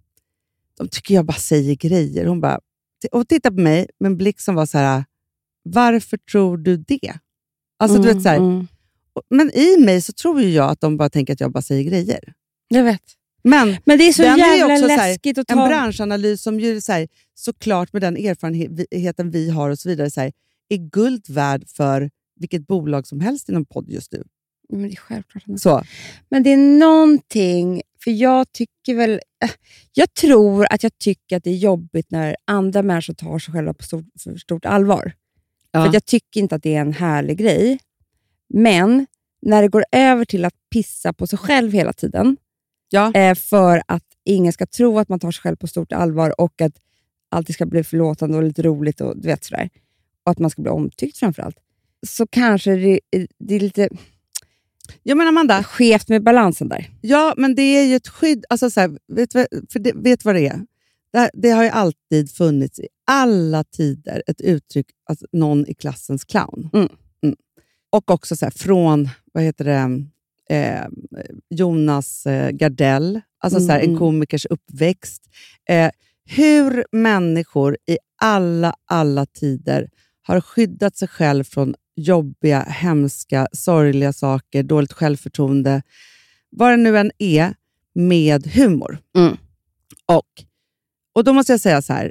de tycker jag bara säger grejer. Hon bara, och titta på mig med en blick som var så här, varför tror du det? Alltså mm, du vet så här, mm. men i mig så tror ju jag att de bara tänker att jag bara säger grejer. Jag vet. Men, men det är så jävla är också läskigt här, att ta... En branschanalys som ju så här, såklart med den erfarenheten vi har och så vidare så här, är guld värd för vilket bolag som helst inom podd just nu. Men det är självklart. Så. Men det är någonting, för jag tycker väl, jag tror att jag tycker att det är jobbigt när andra människor tar sig själva på stort, för stort allvar. Ja. För att jag tycker inte att det är en härlig grej. Men när det går över till att pissa på sig själv hela tiden, ja. eh, för att ingen ska tro att man tar sig själv på stort allvar och att allt ska bli förlåtande och lite roligt och du vet sådär. Och att man ska bli omtyckt framförallt. Så kanske det, det är lite... Jag menar Amanda, skevt med balansen där. Ja, men det är ju ett skydd. Alltså så här, vet du för det, vet vad det är? Det, det har ju alltid funnits i alla tider ett uttryck att någon i klassens clown. Mm. Mm. Och också så här, från, vad heter det, eh, Jonas eh, Gardell. Alltså mm. så här, en komikers uppväxt. Eh, hur människor i alla, alla tider har skyddat sig själv från jobbiga, hemska, sorgliga saker, dåligt självförtroende, vad det nu än är, med humor. Mm. Och, och då måste jag säga så här,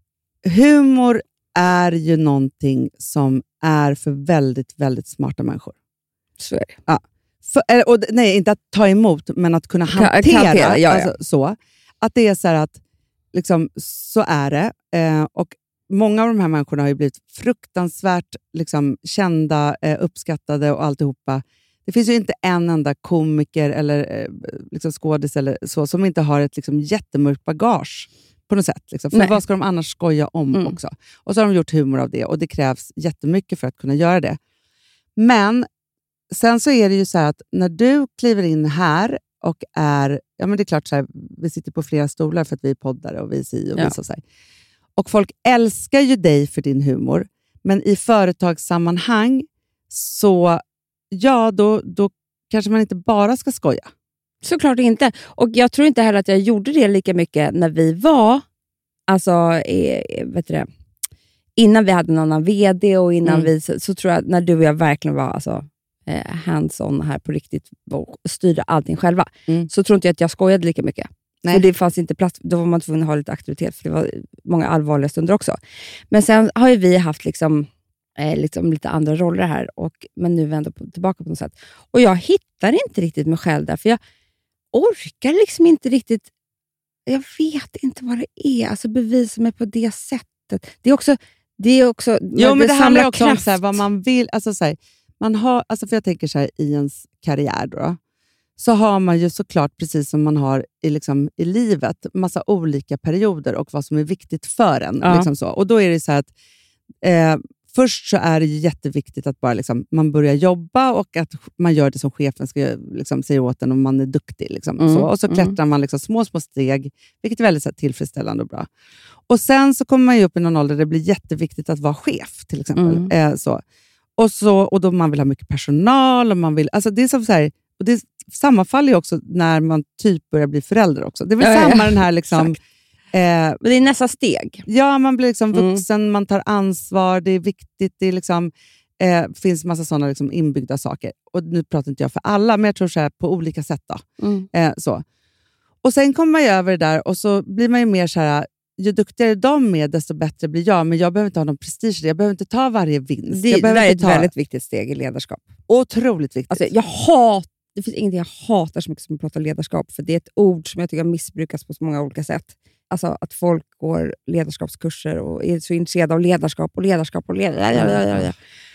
humor är ju någonting som är för väldigt, väldigt smarta människor. Så är det. Ja. För, och, nej, inte att ta emot, men att kunna hantera. hantera ja, alltså, ja. Så. Att det är så här att, liksom, så är det. Eh, och många av de här människorna har ju blivit fruktansvärt liksom, kända, eh, uppskattade och alltihopa. Det finns ju inte en enda komiker eller eh, liksom skådis eller så som inte har ett liksom, jättemörkt bagage på något sätt. Liksom. För Nej. vad ska de annars skoja om mm. också? Och så har de gjort humor av det och det krävs jättemycket för att kunna göra det. Men sen så är det ju så här att när du kliver in här och är, ja men det är klart så här, vi sitter på flera stolar för att vi är poddare och vi är si och ja. vi så, så här. Och folk älskar ju dig för din humor. Men i företagssammanhang så, ja, då, då kanske man inte bara ska skoja. Såklart inte. Och jag tror inte heller att jag gjorde det lika mycket när vi var, alltså, eh, vet du det, innan vi hade en annan vd och innan mm. vi, så, så tror jag när du och jag verkligen var alltså, eh, hands-on här på riktigt och styrde allting själva, mm. så tror inte jag att jag skojade lika mycket. Nej. För det fanns inte plats, då var man tvungen att ha lite aktivitet för det var många allvarliga stunder också. Men sen har ju vi haft liksom, eh, liksom lite andra roller här och, men nu vänder på, tillbaka på något sätt. Och jag hittar inte riktigt mig själv där för jag orkar liksom inte riktigt, jag vet inte vad det är, alltså bevisa mig på det sättet. Det är också, det är också jo, men det, det handlar också kraft. om så här, vad man vill, alltså så här, man har, alltså för jag tänker så här, i ens karriär då, så har man ju såklart, precis som man har i, liksom, i livet, massa olika perioder och vad som är viktigt för en. Ja. Liksom så. Och då är det så här att eh, först så är det ju jätteviktigt att bara liksom, man börjar jobba och att man gör det som chefen ska liksom, säga åt en om man är duktig. Liksom, Mm. så. Och så klättrar Mm. man liksom, små, små steg, vilket är väldigt så här, tillfredsställande och bra. Och sen så kommer man ju upp i någon ålder där det blir jätteviktigt att vara chef, till exempel. Mm. Eh, så. Och, så, och då man vill ha mycket personal. Och man vill, alltså det är som så här, och det sammanfaller ju också när man typ börjar bli förälder också. Det är väl Ja, ja, samma ja. den här liksom... Eh, Men det är nästa steg. ja, man blir liksom Mm. vuxen, man tar ansvar, det är viktigt, det är liksom, eh, finns massa sådana liksom inbyggda saker. Och nu pratar inte jag för alla, men jag tror så här på olika sätt. Då. Mm. Eh, så. Och sen kommer man ju över det där och så blir man ju mer så här, ju duktigare de är, desto bättre blir jag. Men jag behöver inte ha någon prestige, jag behöver inte ta varje vinst. Det, jag det behöver där är ett inte ta... väldigt viktigt steg i ledarskap. Otroligt viktigt. Alltså, jag hat, det finns ingenting jag hatar så mycket som att prata ledarskap, för det är ett ord som jag tycker missbrukas på så många olika sätt. Alltså att folk går ledarskapskurser och är så intresserade av ledarskap och ledarskap och ledarskap.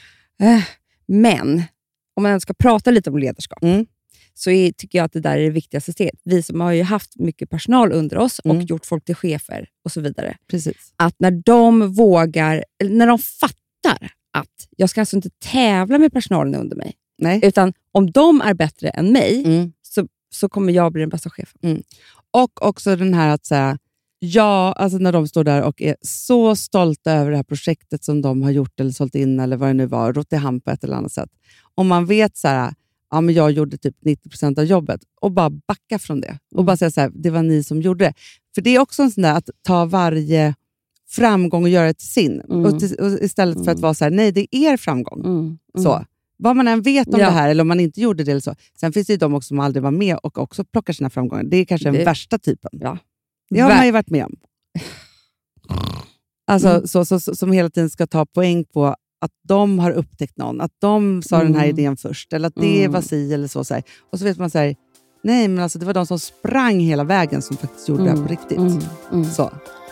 Men om man ska prata lite om ledarskap, Mm. så är, tycker jag att det där är det viktigaste steget. Vi som har ju haft mycket personal under oss och Mm. gjort folk till chefer och så vidare. Precis. Att när de vågar, eller när de fattar att jag ska alltså inte tävla med personalen under mig, Nej. utan om de är bättre än mig, Mm. så, så kommer jag bli den bästa chefen. Och också den här att säga, ja, alltså när de står där och är så stolta över det här projektet som de har gjort eller sålt in eller vad det nu var, rott i hand på ett eller annat sätt. Om man vet så här, ja men jag gjorde typ nittio procent av jobbet och bara backa från det. Och Mm. bara säga så här, det var ni som gjorde det. För det är också en sån där att ta varje framgång och göra det till sin. Mm. Och, till, och istället för att Mm. vara så här, nej det är er framgång. Mm. Mm. Så. Vad man än vet om Ja. det här eller om man inte gjorde det eller så. Sen finns det ju de också som aldrig var med och också plockar sina framgångar. Det är kanske den Det- värsta typen. Ja. Det har Ver- man ju varit med om. Alltså, Mm. så, så, så, som hela tiden ska ta poäng på att de har upptäckt någon. Att de sa den här Mm. idén först. Eller att det Mm. var si eller så. så här. Och så vet man så här, nej men alltså det var de som sprang hela vägen som faktiskt gjorde det här Mm. på riktigt. Mm. Mm. Så.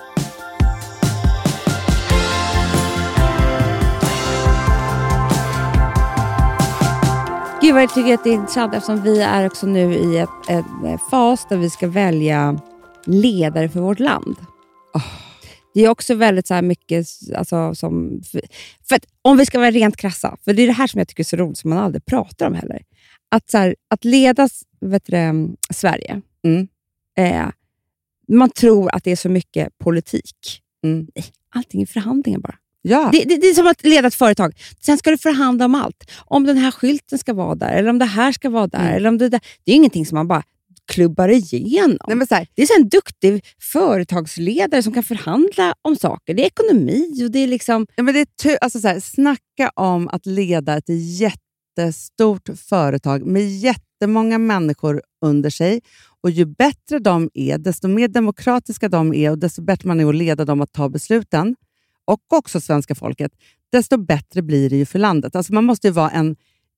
Gud vad jag tycker att det är intressant, eftersom vi är också nu i ett, en fas där vi ska välja ledare för vårt land. Det är också väldigt så här mycket, alltså, som, för, för att om vi ska vara rent krassa, för det är det här som jag tycker är så roligt som man aldrig pratar om heller. Att, så här, att leda vet du, det, Sverige, Mm. eh, man tror att det är så mycket politik. Mm. Nej, allting är förhandlingar bara. Ja. Det, det, det är som att leda ett företag. Sen ska du förhandla om allt. Om den här skylten ska vara där, eller om det här ska vara där. Mm. Eller om det, där. Det är ingenting som man bara klubbar igenom. Nej, men så här, Det är så en duktig företagsledare som kan förhandla om saker. Det är ekonomi och det är liksom... ja, men det är ty- alltså så här, snacka om att leda ett jättestort företag med jättemånga människor under sig. Och ju bättre de är, desto mer demokratiska de är och desto bättre man är att leda dem att ta besluten, och också svenska folket, desto bättre blir det ju för landet. Alltså man måste ju vara en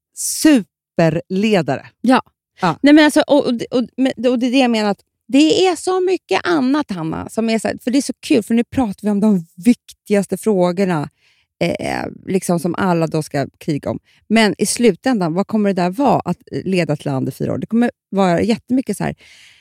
superledare. Ja. Ja. Nej, men alltså, och, och, och, och det är det jag menar, att det är så mycket annat, Hanna, som är så här, för det är så kul, för nu pratar vi om de viktigaste frågorna eh, liksom som alla då ska kriga om. Men i slutändan, vad kommer det där vara att leda ett land i fyra år? Det kommer vara jättemycket så här.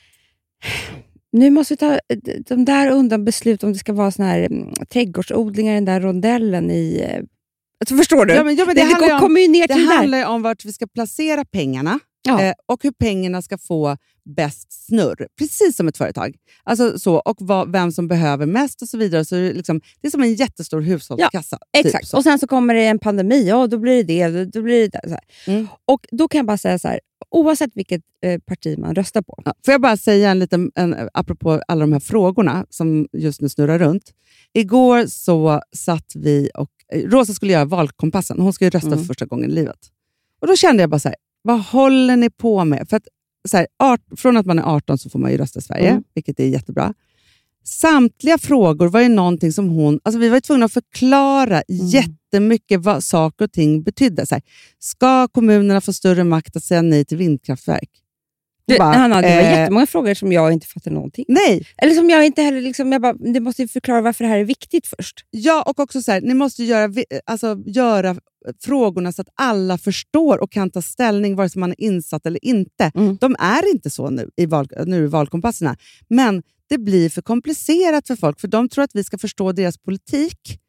Nu måste vi ta de där undan beslut om det ska vara såna här mm, trädgårdsodlingar i den där rondellen i... Eh, alltså, förstår du? Ja, men, ja, men det det det handlar ju går- om- kommer ju ner Det till det där. handlar ju om vart vi ska placera pengarna. Ja. Eh, och hur pengarna ska få bäst snurr. Precis som ett företag. Alltså så, och vad, vem som behöver mest och så vidare. Så det, är liksom, det är som en jättestor hushållskassa. typ Exakt. så. Och sen så kommer det en pandemi, ja då blir det det, då, då blir det där. Så här. Mm. Och då kan jag bara säga så här, oavsett vilket eh, parti man röstar på. Ja, får jag bara säga en liten, en, apropå alla de här frågorna som just nu snurrar runt. Igår så satt vi och eh, Rosa skulle göra valkompassen. Hon ska ju rösta Mm. för första gången i livet. Och då kände jag bara så här, vad håller ni på med? För att, så här, art, från att man är arton så får man ju rösta i Sverige, Mm. vilket är jättebra. Samtliga frågor var ju någonting som hon... Alltså vi var ju tvungna att förklara Mm. jättemycket vad saker och ting betydde. Så här, ska kommunerna få större makt att säga nej till vindkraftverk? Du, Bara, Hanna, det var eh, jättemånga frågor som jag inte fattar någonting. Nej, Eller som jag inte heller, liksom, jag bara, det måste ju förklara varför det här är viktigt först. ja, och också så här, ni måste göra, vi- alltså, göra frågorna så att alla förstår och kan ta ställning vare sig man är insatt eller inte. Mm. De är inte så nu i, val, nu i valkompasserna. Men det blir för komplicerat för folk, för de tror att vi ska förstå deras politik.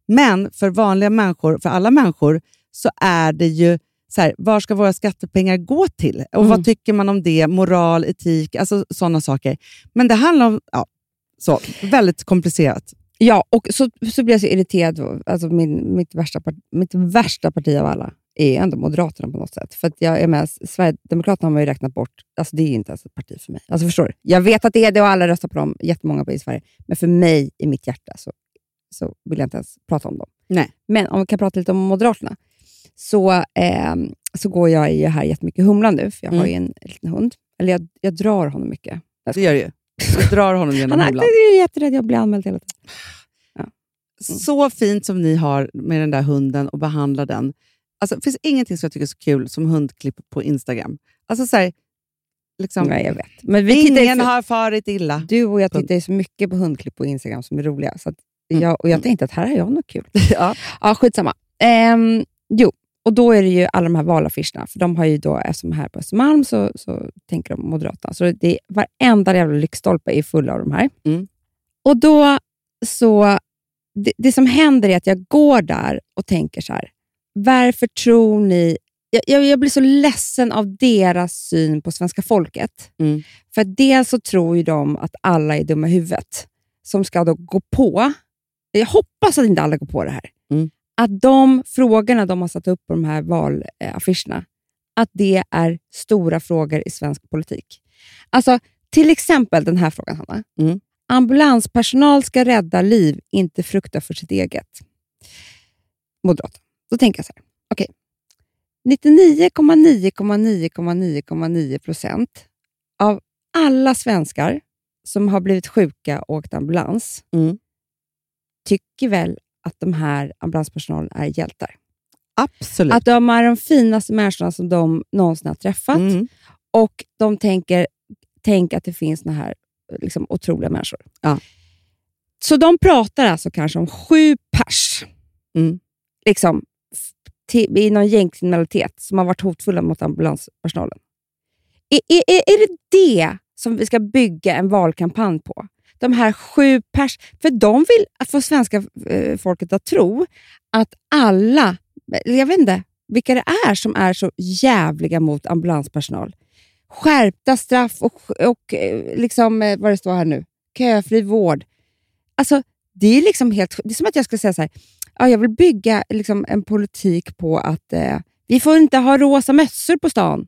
Men för vanliga människor, för alla människor, så är det ju så här, var ska våra skattepengar gå till? Och Mm. vad tycker man om det? Moral, etik, alltså sådana saker. Men det handlar om, ja, så, väldigt komplicerat. Ja, och så, så blir jag så irriterad. då. Alltså min, mitt, värsta part, mitt värsta parti av alla är ändå Moderaterna på något sätt. För att jag är med, Sverigedemokraterna har man ju räknat bort. Alltså det är ju inte ens ett parti för mig. Alltså förstår du? Jag vet att det är det och alla röstar på dem, jättemånga på i Sverige. Men för mig, i mitt hjärta, så, så vill jag inte ens prata om dem. Nej. Men om vi kan prata lite om Moderaterna. Så, eh, så går jag ju här jättemycket humla nu. För jag har Mm. ju en liten hund. Eller jag, jag drar honom mycket. Det gör det ju. Du drar honom genom Han är, humlan. jag är jätterädd, jag blir anmäld hela tiden. Så fint som ni har med den där hunden och behandlar den. Alltså, det finns ingenting som jag tycker är så kul som hundklipp på Instagram. Alltså så här, liksom, Nej, jag vet. Men vi tittar ju ingen för- har farit illa. Du och jag Punkt. tittar ju så mycket på hundklipp på Instagram som är roliga. Så att Mm. jag, och jag tänkte att här har jag något kul. Ja. Ja, skitsamma. Ehm, jo, och då är det ju alla de här valaffischerna. För de har ju då, eftersom här på Östermalm så, så tänker de Moderaterna. Så det är, varenda jävla lyktstolpe är full av de här. Mm. Och då så, det, det som händer är att jag går där och tänker så här. Varför tror ni... Jag, jag, jag blir så ledsen av deras syn på svenska folket. Mm. För dels så tror ju de att alla är dumma i huvudet. Som ska då gå på. Jag hoppas att inte alla går på det här. Mm. Att de frågorna de har satt upp på de här valaffischerna. Att det är stora frågor i svensk politik. Alltså till exempel den här frågan, Hanna. Mm. Ambulanspersonal ska rädda liv, inte frukta för sitt eget. Moderat. Då tänker jag så här. Okej. nittionio komma nio komma nio komma nio komma nio procent av alla svenskar som har blivit sjuka och åkt ambulans Mm. tycker väl att de här ambulanspersonalen är hjältar. Absolut. Att de är de finaste människorna som de någonsin har träffat. Mm. Och de tänker, tänker att det finns såna här liksom, otroliga människor. Ja. Så de pratar alltså kanske om sju pers. Mm. Liksom, f- till, i någon gängkriminalitet som har varit hotfulla mot ambulanspersonalen. Är, är, är, är det det som vi ska bygga en valkampanj på? De här sju pers. För de vill att få svenska eh, folket att tro att alla, jag vet inte vilka det är som är så jävliga mot ambulanspersonal. Skärpta straff och, och eh, liksom, eh, vad det står här nu, köfri vård. Alltså, det är liksom helt, det är som att jag ska säga så här, ja, jag vill bygga liksom en politik på att eh, vi får inte ha rosa mössor på stan.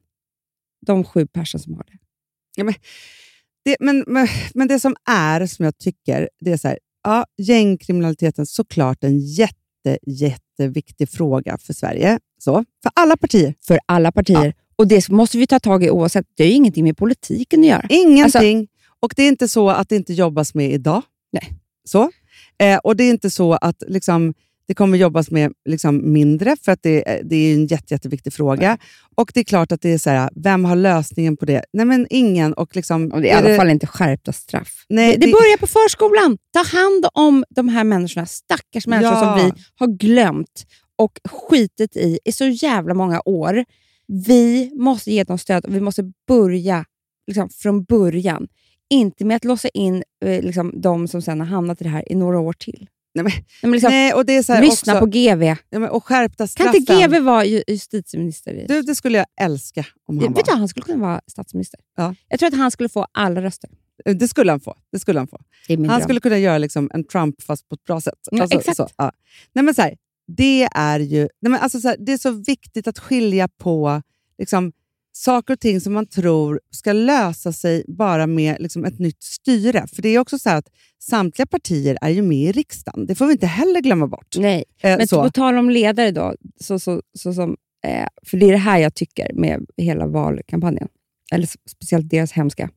De sju personer som har det. Ja, men, det men, men, men det som är, som jag tycker, det är så här, ja, gängkriminaliteten såklart en jätte, jätteviktig fråga för Sverige. Så, för alla partier. För alla partier. Ja. Och det måste vi ta tag i oavsett. Det är ju ingenting med politiken att göra. Ingenting. Alltså, och det är inte så att det inte jobbas med idag. Nej. Så. Eh, och det är inte så att liksom, det kommer jobbas med liksom, mindre, för att det, det är en jätte, jätteviktig fråga. Nej. Och det är klart att det är så här, vem har lösningen på det? Nej, men ingen. Och liksom, och det är i alla det, fall inte skärpta straff. Nej, det, det det- börjar på förskolan. Ta hand om de här människorna. Stackars människor Ja. som vi har glömt och skitit i i så jävla många år. Vi måste ge dem stöd och vi måste börja liksom, från början. Inte med att låsa in eh, liksom, de som sen har hamnat i det här i några år till. Nej, men, Nej, men liksom, nej, och det är så här lyssna också, på G V. ja, men, och skärpta Kan straffen. inte G V vara ju- justitieminister? I? Du, det skulle jag älska om han Vet du, var. han skulle kunna vara statsminister. Ja. Jag tror att han skulle få alla röster. Det skulle han få. Det skulle han få. Det är min Han dröm. skulle kunna göra liksom en Trump fast på ett bra sätt. Ja, exakt. Så, ja. Nej, men så här, det är ju nej, men alltså så här, det är så viktigt att skilja på liksom, saker och ting som man tror ska lösa sig bara med liksom, ett nytt styre. För det är också så här att samtliga partier är ju med i riksdagen. Det får vi inte heller glömma bort. Nej, Eh, men så. på tal om ledare då, så, så, så som, eh, för det är det här jag tycker med hela valkampanjen, eller s- speciellt deras hemska,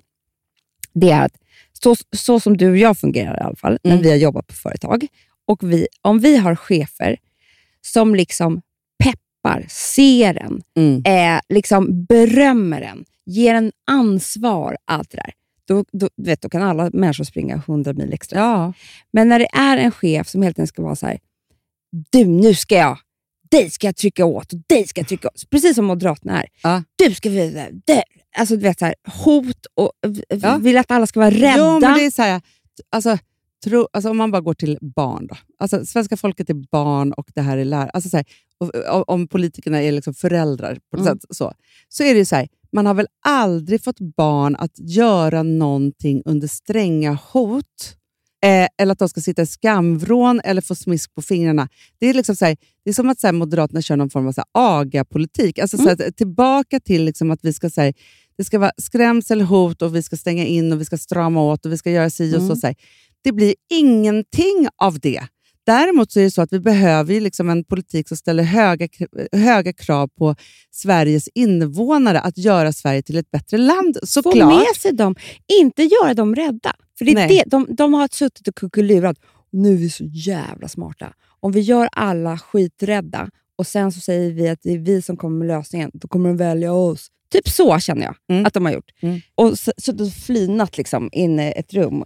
det är att så, så som du och jag fungerar i alla fall, när Mm. vi har jobbat på företag, och vi, om vi har chefer som liksom peppar, ser en, Mm. eh, liksom berömmer en, ger en ansvar, allt det där, då, då, du vet, då kan alla människor springa hundra mil extra. Ja. Men när det är en chef som helt enkelt ska vara så här, du, nu ska jag, dig ska jag trycka åt och dig ska jag trycka åt. Precis som Moderaterna är. Ja. Du ska vi, där. Alltså du vet så här, hot och v- Ja. vill att alla ska vara rädda. Jo, men det är så här, alltså, tro, alltså om man bara går till barn då. Alltså svenska folket är barn och det här är lärare. Alltså så här, och, och, om politikerna är liksom föräldrar på något Mm. sätt, så, så är det ju så här, man har väl aldrig fått barn att göra någonting under stränga hot. Eh, eller att de ska sitta i skamvrån eller få smisk på fingrarna. Det är liksom så här, det är som att så här, Moderaterna kör någon form av så här, aga-politik. Alltså Mm. så här, tillbaka till liksom, att vi ska säga det ska vara skrämsel, hot och vi ska stänga in och vi ska strama åt och vi ska göra si och Mm. så. så här. Det blir ingenting av det. Däremot så är det så att vi behöver ju liksom en politik som ställer höga, höga krav på Sveriges invånare att göra Sverige till ett bättre land. Få Såklart. med sig dem. Inte göra dem rädda. För det är Nej. det, de, de har suttit och kuckulurat. Nu är vi så jävla smarta. Om vi gör alla skiträdda och sen så säger vi att det är vi som kommer med lösningen, då kommer de välja oss. Typ så känner jag Mm. att de har gjort. Mm. Och så, så då flinat liksom in i ett rum.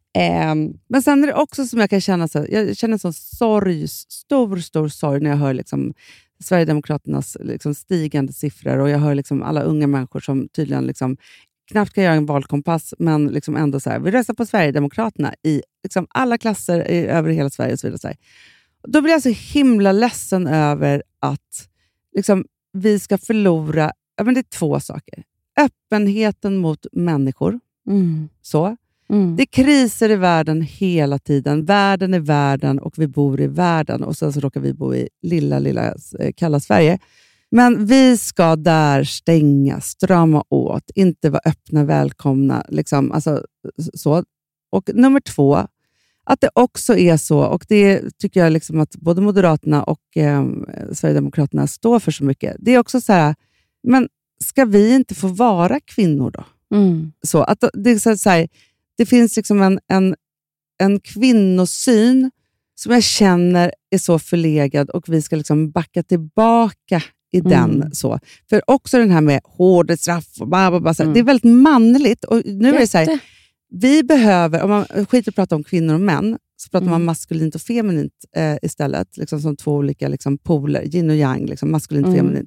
Ehm, Men sen är det också som jag kan känna så, jag känner en sån sorg, stor, stor sorg när jag hör liksom Sverigedemokraternas liksom stigande siffror och jag hör liksom alla unga människor som tydligen liksom knappt kan göra en valkompass men liksom ändå så här, vi röstar på Sverigedemokraterna i liksom alla klasser i, över hela Sverige och så vidare. Så här. Då blir jag så himla ledsen över att liksom, vi ska förlora, ja, men det är två saker. Öppenheten mot människor, mm, så. mm. Det är kriser i världen hela tiden. Världen är världen och vi bor i världen. Och sen så råkar vi bo i lilla, lilla eh, kalla Sverige. Men vi ska där stänga, strama åt, inte vara öppna, välkomna. Liksom, alltså, så. Och nummer två, att det också är så, och det tycker jag liksom att både Moderaterna och eh, Sverigedemokraterna står för så mycket. Det är också så här, men ska vi inte få vara kvinnor då? Mm. Så att det är så, så här, det finns liksom en, en, en kvinnosyn som jag känner är så förlegad och vi ska liksom backa tillbaka i den. Mm. Så. För också den här med hårda straff och bla, bla, bla, så här, Mm. det är väldigt manligt. Och nu är det så här, Jätte. vi behöver, om man skiter att prata om kvinnor och män, så pratar Mm. man maskulint och feminint eh, istället. Liksom som två olika liksom, poler, yin och yang, liksom, maskulint och Mm. feminint.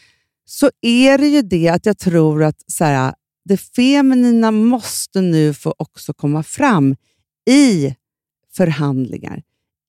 Så är det ju det att jag tror att så här, det feminina måste nu få också komma fram i förhandlingar,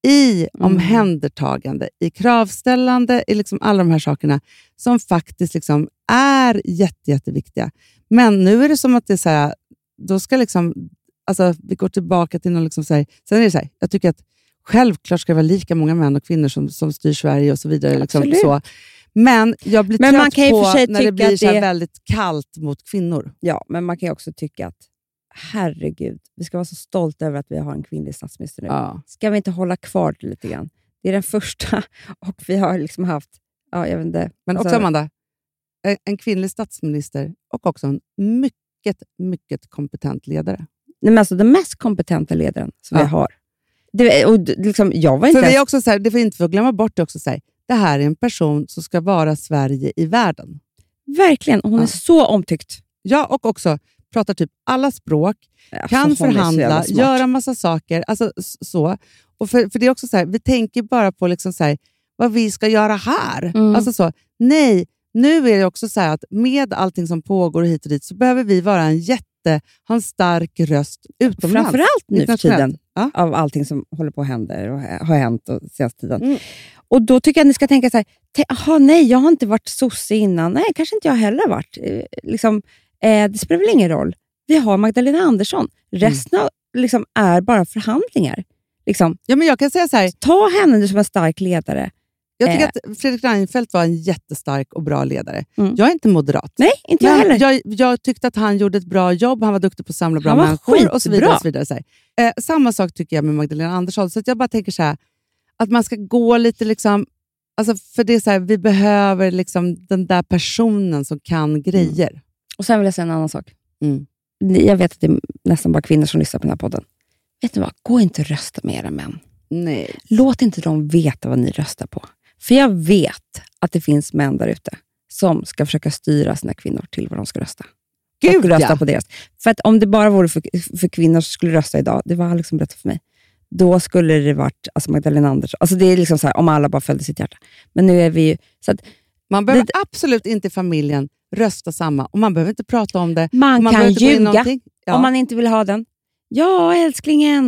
i Mm. omhändertagande, i kravställande, i liksom alla de här sakerna som faktiskt liksom är jätte, jätteviktiga. Men nu är det som att det är så här, då ska liksom, alltså vi går tillbaka till någon liksom så här, sen är det så här, jag tycker att självklart ska det vara lika många män och kvinnor som, som styr Sverige och så vidare. Liksom, Absolut. så. Men jag blir Men trött man kan ju på för sig när det tycka blir att så här det- väldigt kallt mot kvinnor. Ja, men man kan ju också tycka att herregud, vi ska vara så stolta över att vi har en kvinnlig statsminister nu. Ja. Ska vi inte hålla kvar det lite grann? Det är den första och vi har liksom haft, ja jag vet inte. Men alltså- också Amanda, en- en kvinnlig statsminister och också en mycket, mycket kompetent ledare. Nej, men alltså den mest kompetenta ledaren som Ja. vi har. Det, och d- liksom, jag var inte För vi ens- är också så här, det får inte få glömma bort det också. Så här, det här är en person som ska vara Sverige i världen. verkligen, hon Ja. är så omtyckt. Ja, och också pratar typ alla språk, Alltså, kan hon är så jävla förhandla, smart. göra massa saker. Alltså, s- så. Och för, för det är också så här, vi tänker bara på liksom så här, vad vi ska göra här. Mm. Alltså så, nej, nu är det också så här att med allting som pågår hit och dit så behöver vi vara en jätte, ha en stark röst utomlands. Framförallt nu för Internationellt. tiden, Ja. av allting som håller på att hända och ha- har hänt och senaste tiden. Mm. Och då tycker jag att ni ska tänka så här, "Te- aha, nej, jag har inte varit sosse innan. Nej, kanske inte jag heller varit. Eh, liksom, eh, det spelar väl ingen roll. Vi har Magdalena Andersson. Resten av, liksom, är bara förhandlingar. Liksom, Ja, men jag kan säga så här, ta henne nu som en stark ledare. jag tycker Eh. att Fredrik Reinfeldt var en jättestark och bra ledare. Mm. Jag är inte moderat. Nej, inte jag Men heller. jag, jag tyckte att han gjorde ett bra jobb, han var duktig på att samla bra Han var människor och så vidare. skitbra. Och så vidare så här. Eh, samma sak tycker jag med Magdalena Andersson. Så att jag bara tänker så här, att man ska gå lite liksom, alltså för det är så här, vi behöver liksom den där personen som kan grejer. Och sen vill jag säga en annan sak. Mm. Ni- Jag vet att det är nästan bara kvinnor som lyssnar på den här podden. Vet ni vad? Gå inte och rösta med era män. Nej. Låt inte dem veta vad ni röstar på. För jag vet att det finns män där ute som ska försöka styra sina kvinnor till vad de ska rösta. Gud, och rösta ja. på deras. För att om det bara vore för, för kvinnor som skulle rösta idag, det var Alex som berättade för mig, då skulle det varit alltså Magdalena Andersson. Alltså det är liksom så här, om alla bara följde sitt hjärta. Men nu är vi ju... Så att Man behöver Det- absolut inte i familjen rösta samma. Och man behöver inte prata om det. man, Man kan behöver inte gå in ljuga någonting. Ja. om man inte vill ha den. Ja, älsklingen.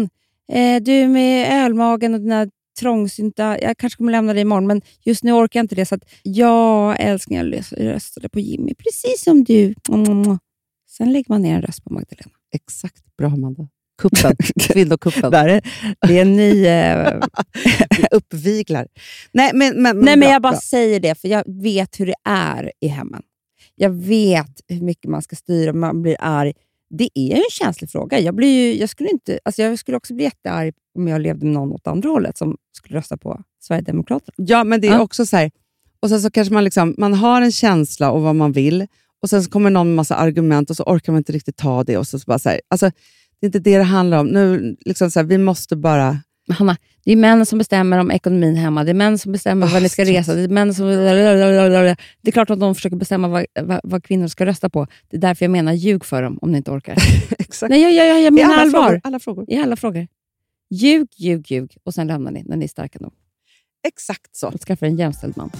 eh, du med ölmagen och dina trångsynta, jag kanske kommer lämna dig imorgon, men just nu orkar jag inte det. Så att jag älskar, jag röstade på Jimmy, precis som du. Mm. Sen lägger man ner en röst på Magdalena. Exakt, bra Amanda. Kuppen, kvinnokuppen. Där, det är en ny... Eh... uppviglar. Nej, men, men, Nej, men bra, jag bara bra. säger det, för jag vet hur det är i hemmen. Jag vet hur mycket man ska styra, man blir arg. Det är en känslig fråga. Jag, blir ju, jag, skulle inte, alltså jag skulle också bli jättearg om jag levde med någon åt andra hållet som skulle rösta på Sverigedemokraterna. Ja, men det är ja. också så här. Och sen så kanske man liksom, man har en känsla av vad man vill. Och sen så kommer någon med massa argument och så orkar man inte riktigt ta det. Och så, så bara så här, alltså, det är inte det det handlar om. Nu, liksom så här, vi måste bara... Hanna, det är män som bestämmer om ekonomin hemma. Det är män som bestämmer oh, vad ni ska resa. Det är män som... Det är klart att de försöker bestämma vad, vad, vad kvinnor ska rösta på. Det är därför jag menar ljug för dem om ni inte orkar. Exakt. Nej, jag, jag, jag menar I alla allvar. Frågor, alla frågor. I alla frågor. Ljug, ljug, ljug. Och sen lämnar ni när ni är starka nog. Exakt så. Och skaffar en jämställd man.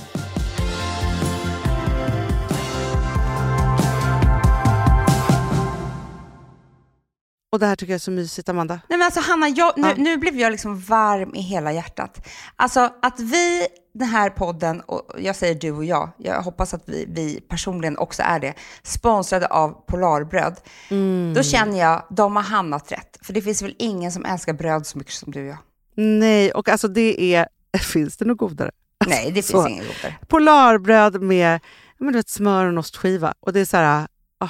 Och det här tycker jag är så mysigt, Amanda. Nej, men alltså Hanna, jag, nu, ja. nu blev jag liksom varm i hela hjärtat. Alltså att vi, den här podden, och jag säger du och jag, jag hoppas att vi, vi personligen också är det, sponsrade av Polarbröd. Mm. Då känner jag, de har hamnat rätt. För det finns väl ingen som älskar bröd så mycket som du och jag. Nej, och alltså det är, finns det något godare? Nej, det så, finns ingen godare. Polarbröd med men du vet, smör och en ostskiva. Och det är så här, oh,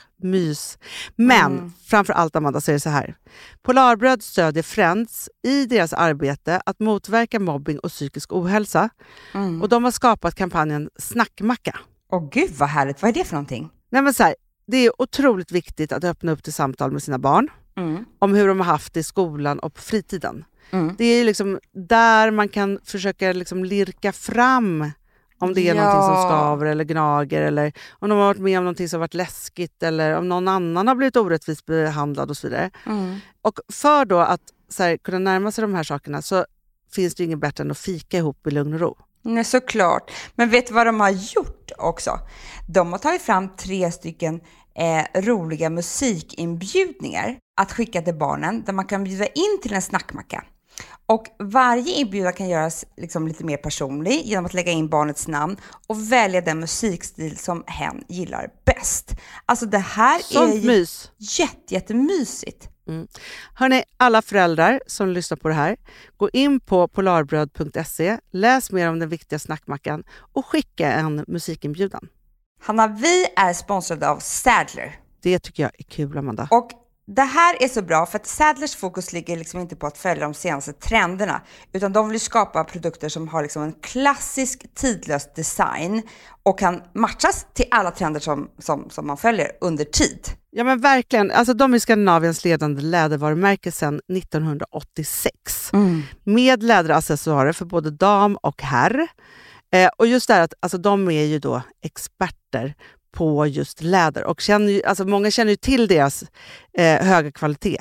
mys. Men mm. framför allt, Amanda, så är det så här. Polarbröd stödjer Friends i deras arbete att motverka mobbing och psykisk ohälsa. Mm. Och de har skapat kampanjen Snackmacka. Åh gud vad härligt, vad är det för någonting? Nej, men så här, det är otroligt viktigt att öppna upp till samtal med sina barn. Mm. Om hur de har haft det i skolan och på fritiden. Mm. Det är liksom där man kan försöka liksom lirka fram om det är ja. någonting som skaver eller gnager, eller om de har varit med om någonting som har varit läskigt, eller om någon annan har blivit orättvist behandlad och så vidare. Mm. Och för då att så här, kunna närma sig de här sakerna så finns det ju inget bättre än att fika ihop i lugn och ro. Nej, såklart. Men vet du vad de har gjort också? De har tagit fram tre stycken eh, roliga musikinbjudningar att skicka till barnen, där man kan bjuda in till en snackmacka. Och varje inbjudan kan göras liksom lite mer personlig genom att lägga in barnets namn och välja den musikstil som hen gillar bäst. Alltså det här Sånt är mys. jätte, jättemysigt. Mm. Hörrni, alla föräldrar som lyssnar på det här, gå in på polarbröd punkt se, läs mer om den viktiga snackmackan och skicka en musikinbjudan. Hanna, vi är sponsrade av Sadler. Det tycker jag är kul, Amanda. Och det här är så bra för att Sadlers fokus ligger liksom inte på att följa de senaste trenderna, utan de vill skapa produkter som har liksom en klassisk tidlös design och kan matchas till alla trender som, som, som man följer under tid. Ja, men verkligen. Alltså, de är Skandinaviens ledande lädervarumärke sedan nittonhundraåttiosex. Mm. Med läderaccessoarer för både dam och herr. Eh, och just det här att alltså, de är ju då experter på just läder. Och känner ju, alltså många känner ju till deras eh, höga kvalitet.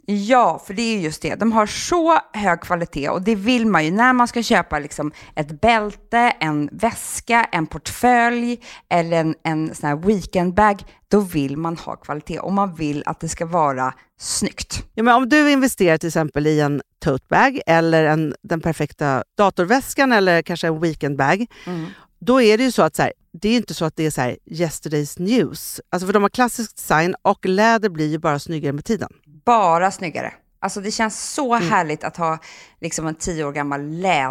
Ja, för det är just det. De har så hög kvalitet och det vill man ju när man ska köpa liksom ett bälte, en väska, en portfölj eller en, en sån här weekendbag. Då vill man ha kvalitet och man vill att det ska vara snyggt. Ja, men om du investerar till exempel i en tote bag eller en, den perfekta datorväskan eller kanske en weekendbag, mm. då är det ju så att så här, det är inte så att det är så här yesterday's news. Alltså för de har klassisk design och läder blir ju bara snyggare med tiden. Bara snyggare. Alltså det känns så mm. härligt att ha liksom en tio år gammal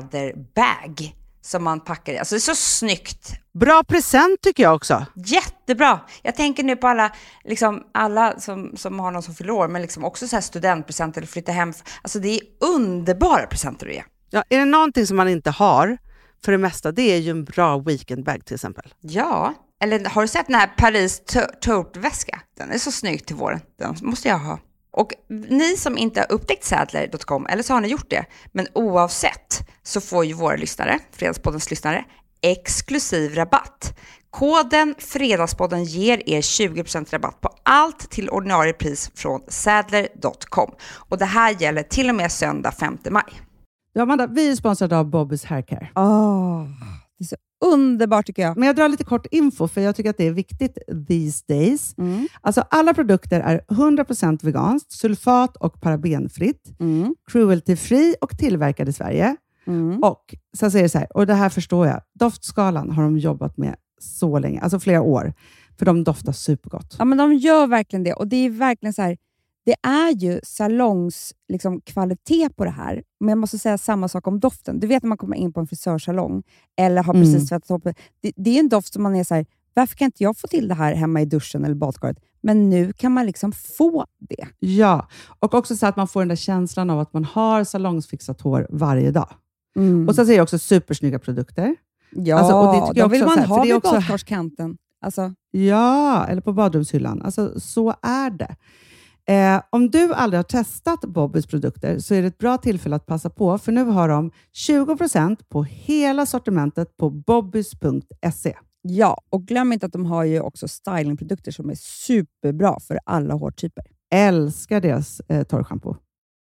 läderbag som man packar i. Alltså det är så snyggt. Bra present tycker jag också. Jättebra. Jag tänker nu på alla, liksom, alla som, som har någon som fyller år, men liksom också så här studentpresent eller flytta hem. Alltså det är underbara presenter att ge. Ja, är det någonting som man inte har för det mesta, det är ju en bra weekendbag till exempel. Ja, eller har du sett den här Paris tote-väska? Den är så snygg till våren. Den måste jag ha. Och ni som inte har upptäckt sadler punkt com, eller så har ni gjort det, men oavsett så får ju våra lyssnare, Fredagspoddens lyssnare, exklusiv rabatt. Koden Fredagspodden ger er tjugo procent rabatt på allt till ordinarie pris från sadler punkt com. Och det här gäller till och med söndag femte maj. Ja, Amanda, vi är sponsrade av Bobbys Haircare. Åh, oh, det är så underbart tycker jag. Men jag drar lite kort info för jag tycker att det är viktigt these days. Mm. Alltså alla produkter är hundra procent veganskt, sulfat och parabenfritt, Mm. cruelty-free och tillverkad i Sverige. Mm. Och sen säger det så här, och det här förstår jag, doftskalan har de jobbat med så länge, alltså flera år. För de doftar supergott. Ja, men de gör verkligen det. Och det är verkligen så här, det är ju salongs liksom, kvalitet på det här. Men jag måste säga samma sak om doften. Du vet när man kommer in på en frisörsalong eller har precis Mm. tvättat hoppet. Det, det är en doft som man är så här, varför kan inte jag få till det här hemma i duschen eller badkaret? Men nu kan man liksom få det. Ja, och också så att man får den där känslan av att man har salongsfixat hår varje dag. Mm. Och sen säger jag också supersnygga produkter. Ja, Alltså, och det tycker jag då vill också man så här, för ha det är vid också- badkarskanten. Alltså, Ja, eller på badrumshyllan. Alltså, så är det. Eh, om du aldrig har testat Bobbys produkter så är det ett bra tillfälle att passa på. För nu har de tjugo procent på hela sortimentet på bobbys punkt se. ja, och glöm inte att de har ju också stylingprodukter som är superbra för alla hårtyper. Älskar deras eh, torrschampo.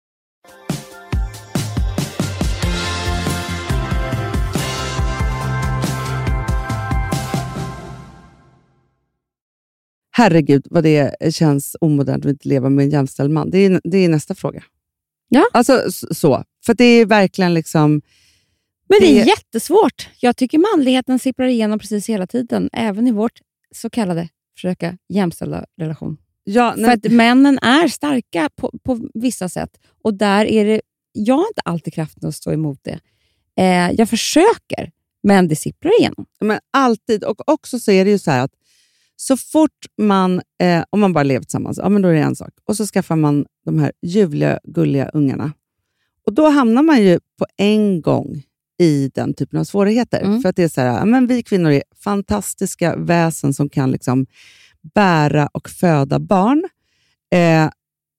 Herregud, vad det känns omodernt att inte leva med en jämställd man. Det är, det är nästa fråga. Ja. Alltså s- så. För det är verkligen liksom... Men det är Det- jättesvårt. Jag tycker manligheten sipprar igenom precis hela tiden. Även i vårt så kallade försöka jämställa relation. Ja, För nej, att männen är starka på, på vissa sätt. Och där är det... Jag har inte alltid kraften att stå emot det. Eh, jag försöker, men det sipprar igenom. men alltid. Och också så är det ju så här att så fort man, eh, om man bara lever tillsammans, ja men då är det en sak. Och så skaffar man de här ljuvliga, gulliga ungarna. Och då hamnar man ju på en gång i den typen av svårigheter. Mm. För att det är så här, ja, men vi kvinnor är fantastiska väsen som kan liksom bära och föda barn. Eh,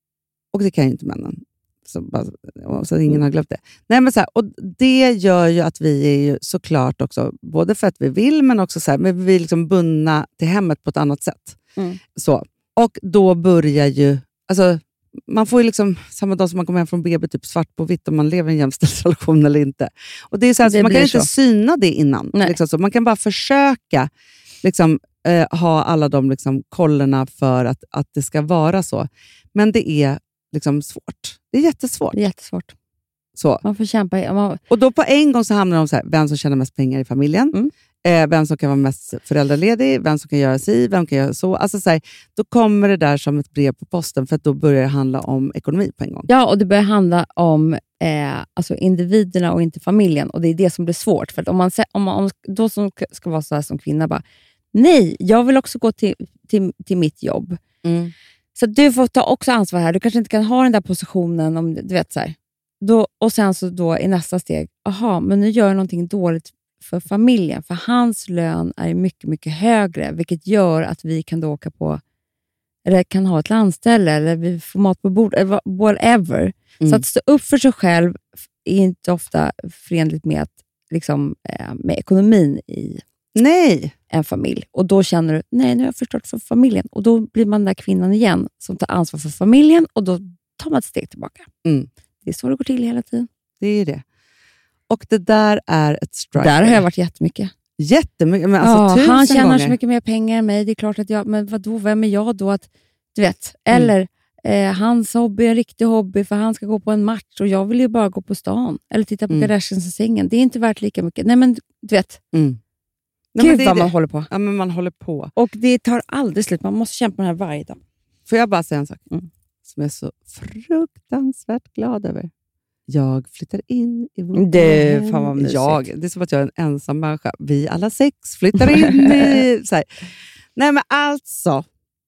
och det kan ju inte männen. Så, bara, så att ingen har glömt det. Nej, men så här, och det gör ju att vi är ju såklart också, både för att vi vill, men också så här, men vi är liksom bundna till hemmet på ett annat sätt. Mm. Så. Och då börjar ju, alltså, man får ju liksom samma dag som man kommer hem från B B typ svart på vitt om man lever i en jämställd relation eller inte. Och det är så här, Det så man kan blir inte så. syna det innan. Nej. Liksom så. Man kan bara försöka liksom, eh, ha alla de liksom, kollerna för att, att det ska vara så. Men det är liksom svårt. Det är jättesvårt. Det är jättesvårt. Så. Man får kämpa. Man, Och då på en gång så hamnar de så här, vem som tjänar mest pengar i familjen, Mm. eh, vem som kan vara mest föräldraledig, vem som kan göra sig, vem kan göra så. Alltså så här, då kommer det där som ett brev på posten för att då börjar det handla om ekonomi på en gång. ja, och det börjar handla om eh, alltså individerna och inte familjen. Och det är det som blir svårt. För att om man, sä- om man om, då som ska vara så här som kvinna, bara nej, jag vill också gå till, till, till mitt jobb. Mm. Så att du får ta också ansvar här. Du kanske inte kan ha den där positionen om du vet så här. Då, och sen så då i nästa steg, aha, men nu gör jag någonting dåligt för familjen. För hans lön är mycket, mycket högre. Vilket gör att vi kan då åka på, eller kan ha ett landställe, eller vi får mat på bord, eller whatever. Mm. Så att stå upp för sig själv är inte ofta förenligt med, att, liksom, eh, med ekonomin i Nej, en familj. Och då känner du, nej, nu har jag förstört för familjen. Och då blir man den där kvinnan igen som tar ansvar för familjen och då tar man ett steg tillbaka. Mm. Det är så det går till hela tiden. det är det. Och det där är ett strike. Där har jag varit jättemycket. Jättemycket, men alltså ja, tusen han tjänar gånger. så mycket mer pengar än mig. Det är klart att jag, men vadå, vem är jag då? Att, du vet, eller eh, hans hobby är en riktig hobby för han ska gå på en match och jag vill ju bara gå på stan. Eller titta på Mm. Kardashians i sängen. Det är inte värt lika mycket. Nej, men du vet. Mm. Nej, men Gud det är vad man det. håller på. Ja, men man håller på. Och det tar aldrig slut. Man måste kämpa med det här varje dag. Får jag bara säga en sak Mm. som jag är så fruktansvärt glad över? Jag flyttar in i vårt Du, hem. fan vad mysigt. jag, Det är som att jag är en ensam människa. Vi alla sex flyttar in i... Så här. Nej, men alltså.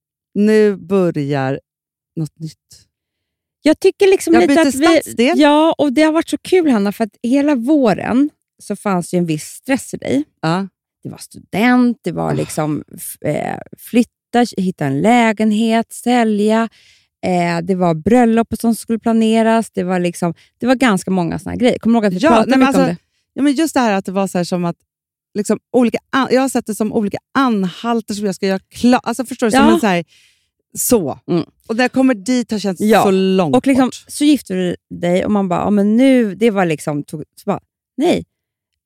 Nu börjar något nytt. Jag tycker liksom Jag lite byter att vi... stadsdel. Ja, och det har varit så kul, Hanna, för att hela våren så fanns ju en viss stress i dig. Ja. Det var student, det var liksom f- eh, flytta, hitta en lägenhet, sälja. Eh, det var bröllop som skulle planeras. Det var, liksom, det var ganska många såna här grejer. Kommer du ihåg att vi Ja, pratade nej, men mycket om alltså, det? Ja, men just det här att det var så här som att liksom, olika an- jag har sett det som olika anhalter som jag ska göra klart. Alltså förstår du? Som Ja. en så här, så. Mm. Och när jag kommer dit har det känts Ja. så långt Och liksom, bort. så gifte du dig och man bara, ja, men nu, det var liksom, tog, så bara, nej.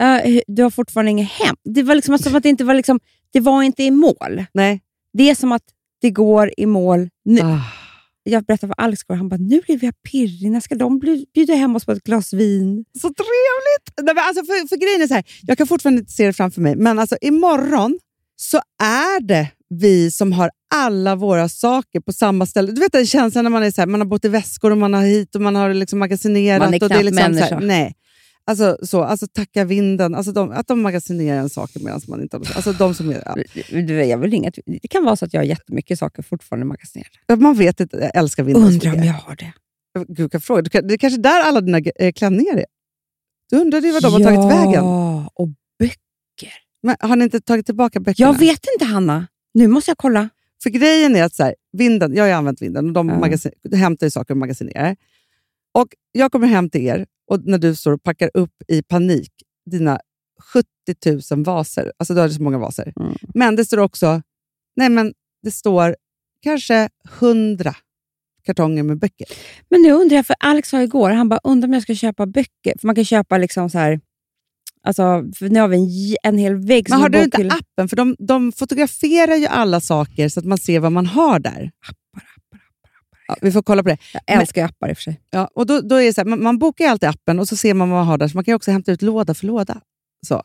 Uh, du har fortfarande inget hem. Det var liksom som att det inte var liksom, det var inte i mål. Nej. Det är som att det går i mål nu. Ah. Jag berättade för Alex och han bara, nu blir vi pirrig. När ska de bli, bjuda hem oss på ett glas vin? Så trevligt! Nej, men alltså för, för grejen är så här, jag kan fortfarande inte se det framför mig, men alltså imorgon så är det vi som har alla våra saker på samma ställe. Du vet den känslan när man är så här, man har bott i väskor och man har hit och man har liksom magasinerat. Man är och det är liksom människa. så här, nej. Alltså, så, alltså tacka vinden, alltså de, att de magasinerar en saker medan man inte har, alltså de som är, ja. Du, jag vill inget, det kan vara så att jag har jättemycket saker fortfarande magasinerade. Man vet inte, jag älskar vinden. Undrar om jag har det. Gud, kan fråga. Du kan, det är kanske där alla dina eh, klänningar är. Du undrar ju vad de ja, har tagit vägen. Ja, och böcker. Men har ni inte tagit tillbaka böckerna? Jag vet inte, Hanna. Nu måste jag kolla. För grejen är att så här, vinden, jag har ju använt vinden och de Ja. magasin, hämtar ju saker och magasinerar. Och jag kommer hem till er och när du står och packar upp i panik dina sjuttio tusen vaser. Alltså du har så många vaser. Mm. Men det står också, nej men det står kanske hundra kartonger med böcker. Men nu undrar jag, för Alex sa igår, han bara, undrar om jag ska köpa böcker. För man kan köpa liksom så här, alltså, för nu har vi en, en hel vägg. Men har du inte till... appen? För de, de fotograferar ju alla saker så att man ser vad man har där. Appar, appar, appar, appar. Ja, vi får kolla på det. Jag älskar men, appar i och för sig. Ja, och då, då är det så här, man, man bokar alltid appen och så ser man vad man har där. Så man kan ju också hämta ut låda för låda. Så.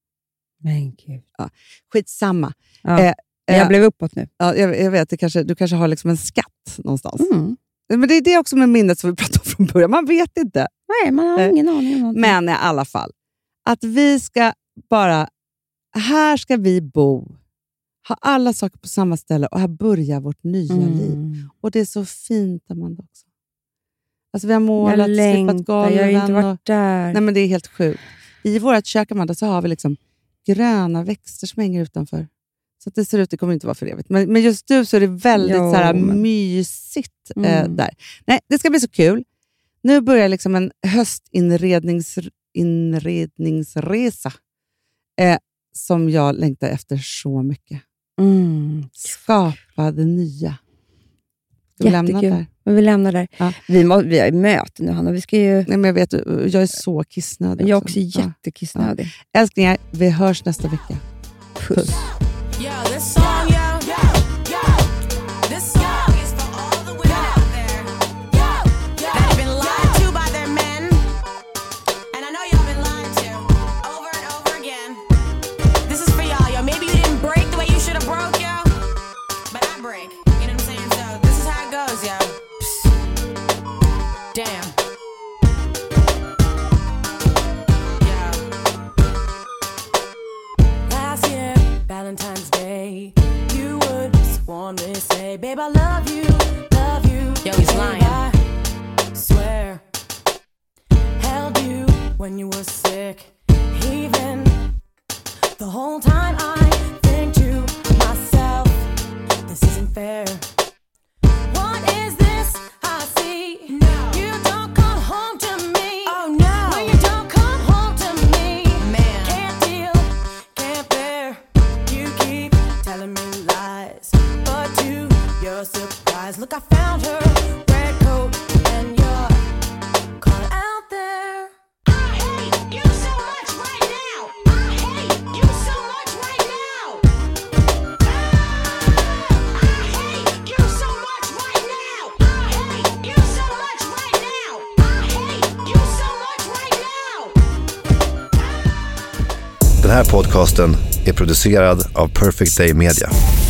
Men gud. Ja, skitsamma. Ja. Eh, jag eh, blev uppåt nu. Ja, jag, jag vet, det kanske, du kanske har liksom en skatt någonstans. Mm. Men det är det också med minnet som vi pratade om från början. Man vet inte. Nej, man har Nej. ingen aning om någonting. Men i alla fall, att vi ska bara, här ska vi bo. Ha alla saker på samma ställe och här börjar vårt nya Mm. liv. Och det är så fint, Amanda, också. Alltså vi har målat, jag slipat längtar, golven. jag har ju inte varit och, där. nej men det är helt sjukt. I vårt kök, Amanda, så har vi liksom gröna växter som hänger utanför. Så att det ser ut, det kommer inte vara för evigt. Men, men just nu så är det väldigt Jo, så här, men... mysigt Mm. eh, där. Nej, det ska bli så kul. Nu börjar liksom en höstinredningsresa eh, som jag längtar efter så mycket. Mm. Skapa det nya. Ska vi lämna Jättekul. där? Men vi lämnar där. Ja. Vi, må, vi har ju möte nu, Hanna. Vi ska ju... Nej, men jag vet, jag är så kissnödig. Jag är också. också jättekissnödig. Ja. Älsklingar, vi hörs nästa vecka. Puss. Yo, this song, yo, yo, yo. This song is for all the women out there, yo, yo, that have been lied to by their men. And I know y'all been lied to over and over again. This is for y'all, yo. Maybe you didn't break the way you should have broke, yo. But I break, you know what I'm saying? So this is how it goes, yo. Psst. Damn. Last year, Valentine's Day, you would swornly say, babe, I love you, love you. Yo, he's lying. I swear, held you when you were sick, even the whole time I think to myself, this isn't fair. What is this I see? No. You don't come home to me. Oh no. When you don't come home to me, man, can't deal, can't bear. You keep telling me lies, but to your surprise, look, I found her red coat and you're caught out there. I hate you so much right now. I hate you so much right now. Ah, I hate you so much right now. I hate you so much right now. I hate you so much right now. Den här podcasten är producerad av Perfect Day Media.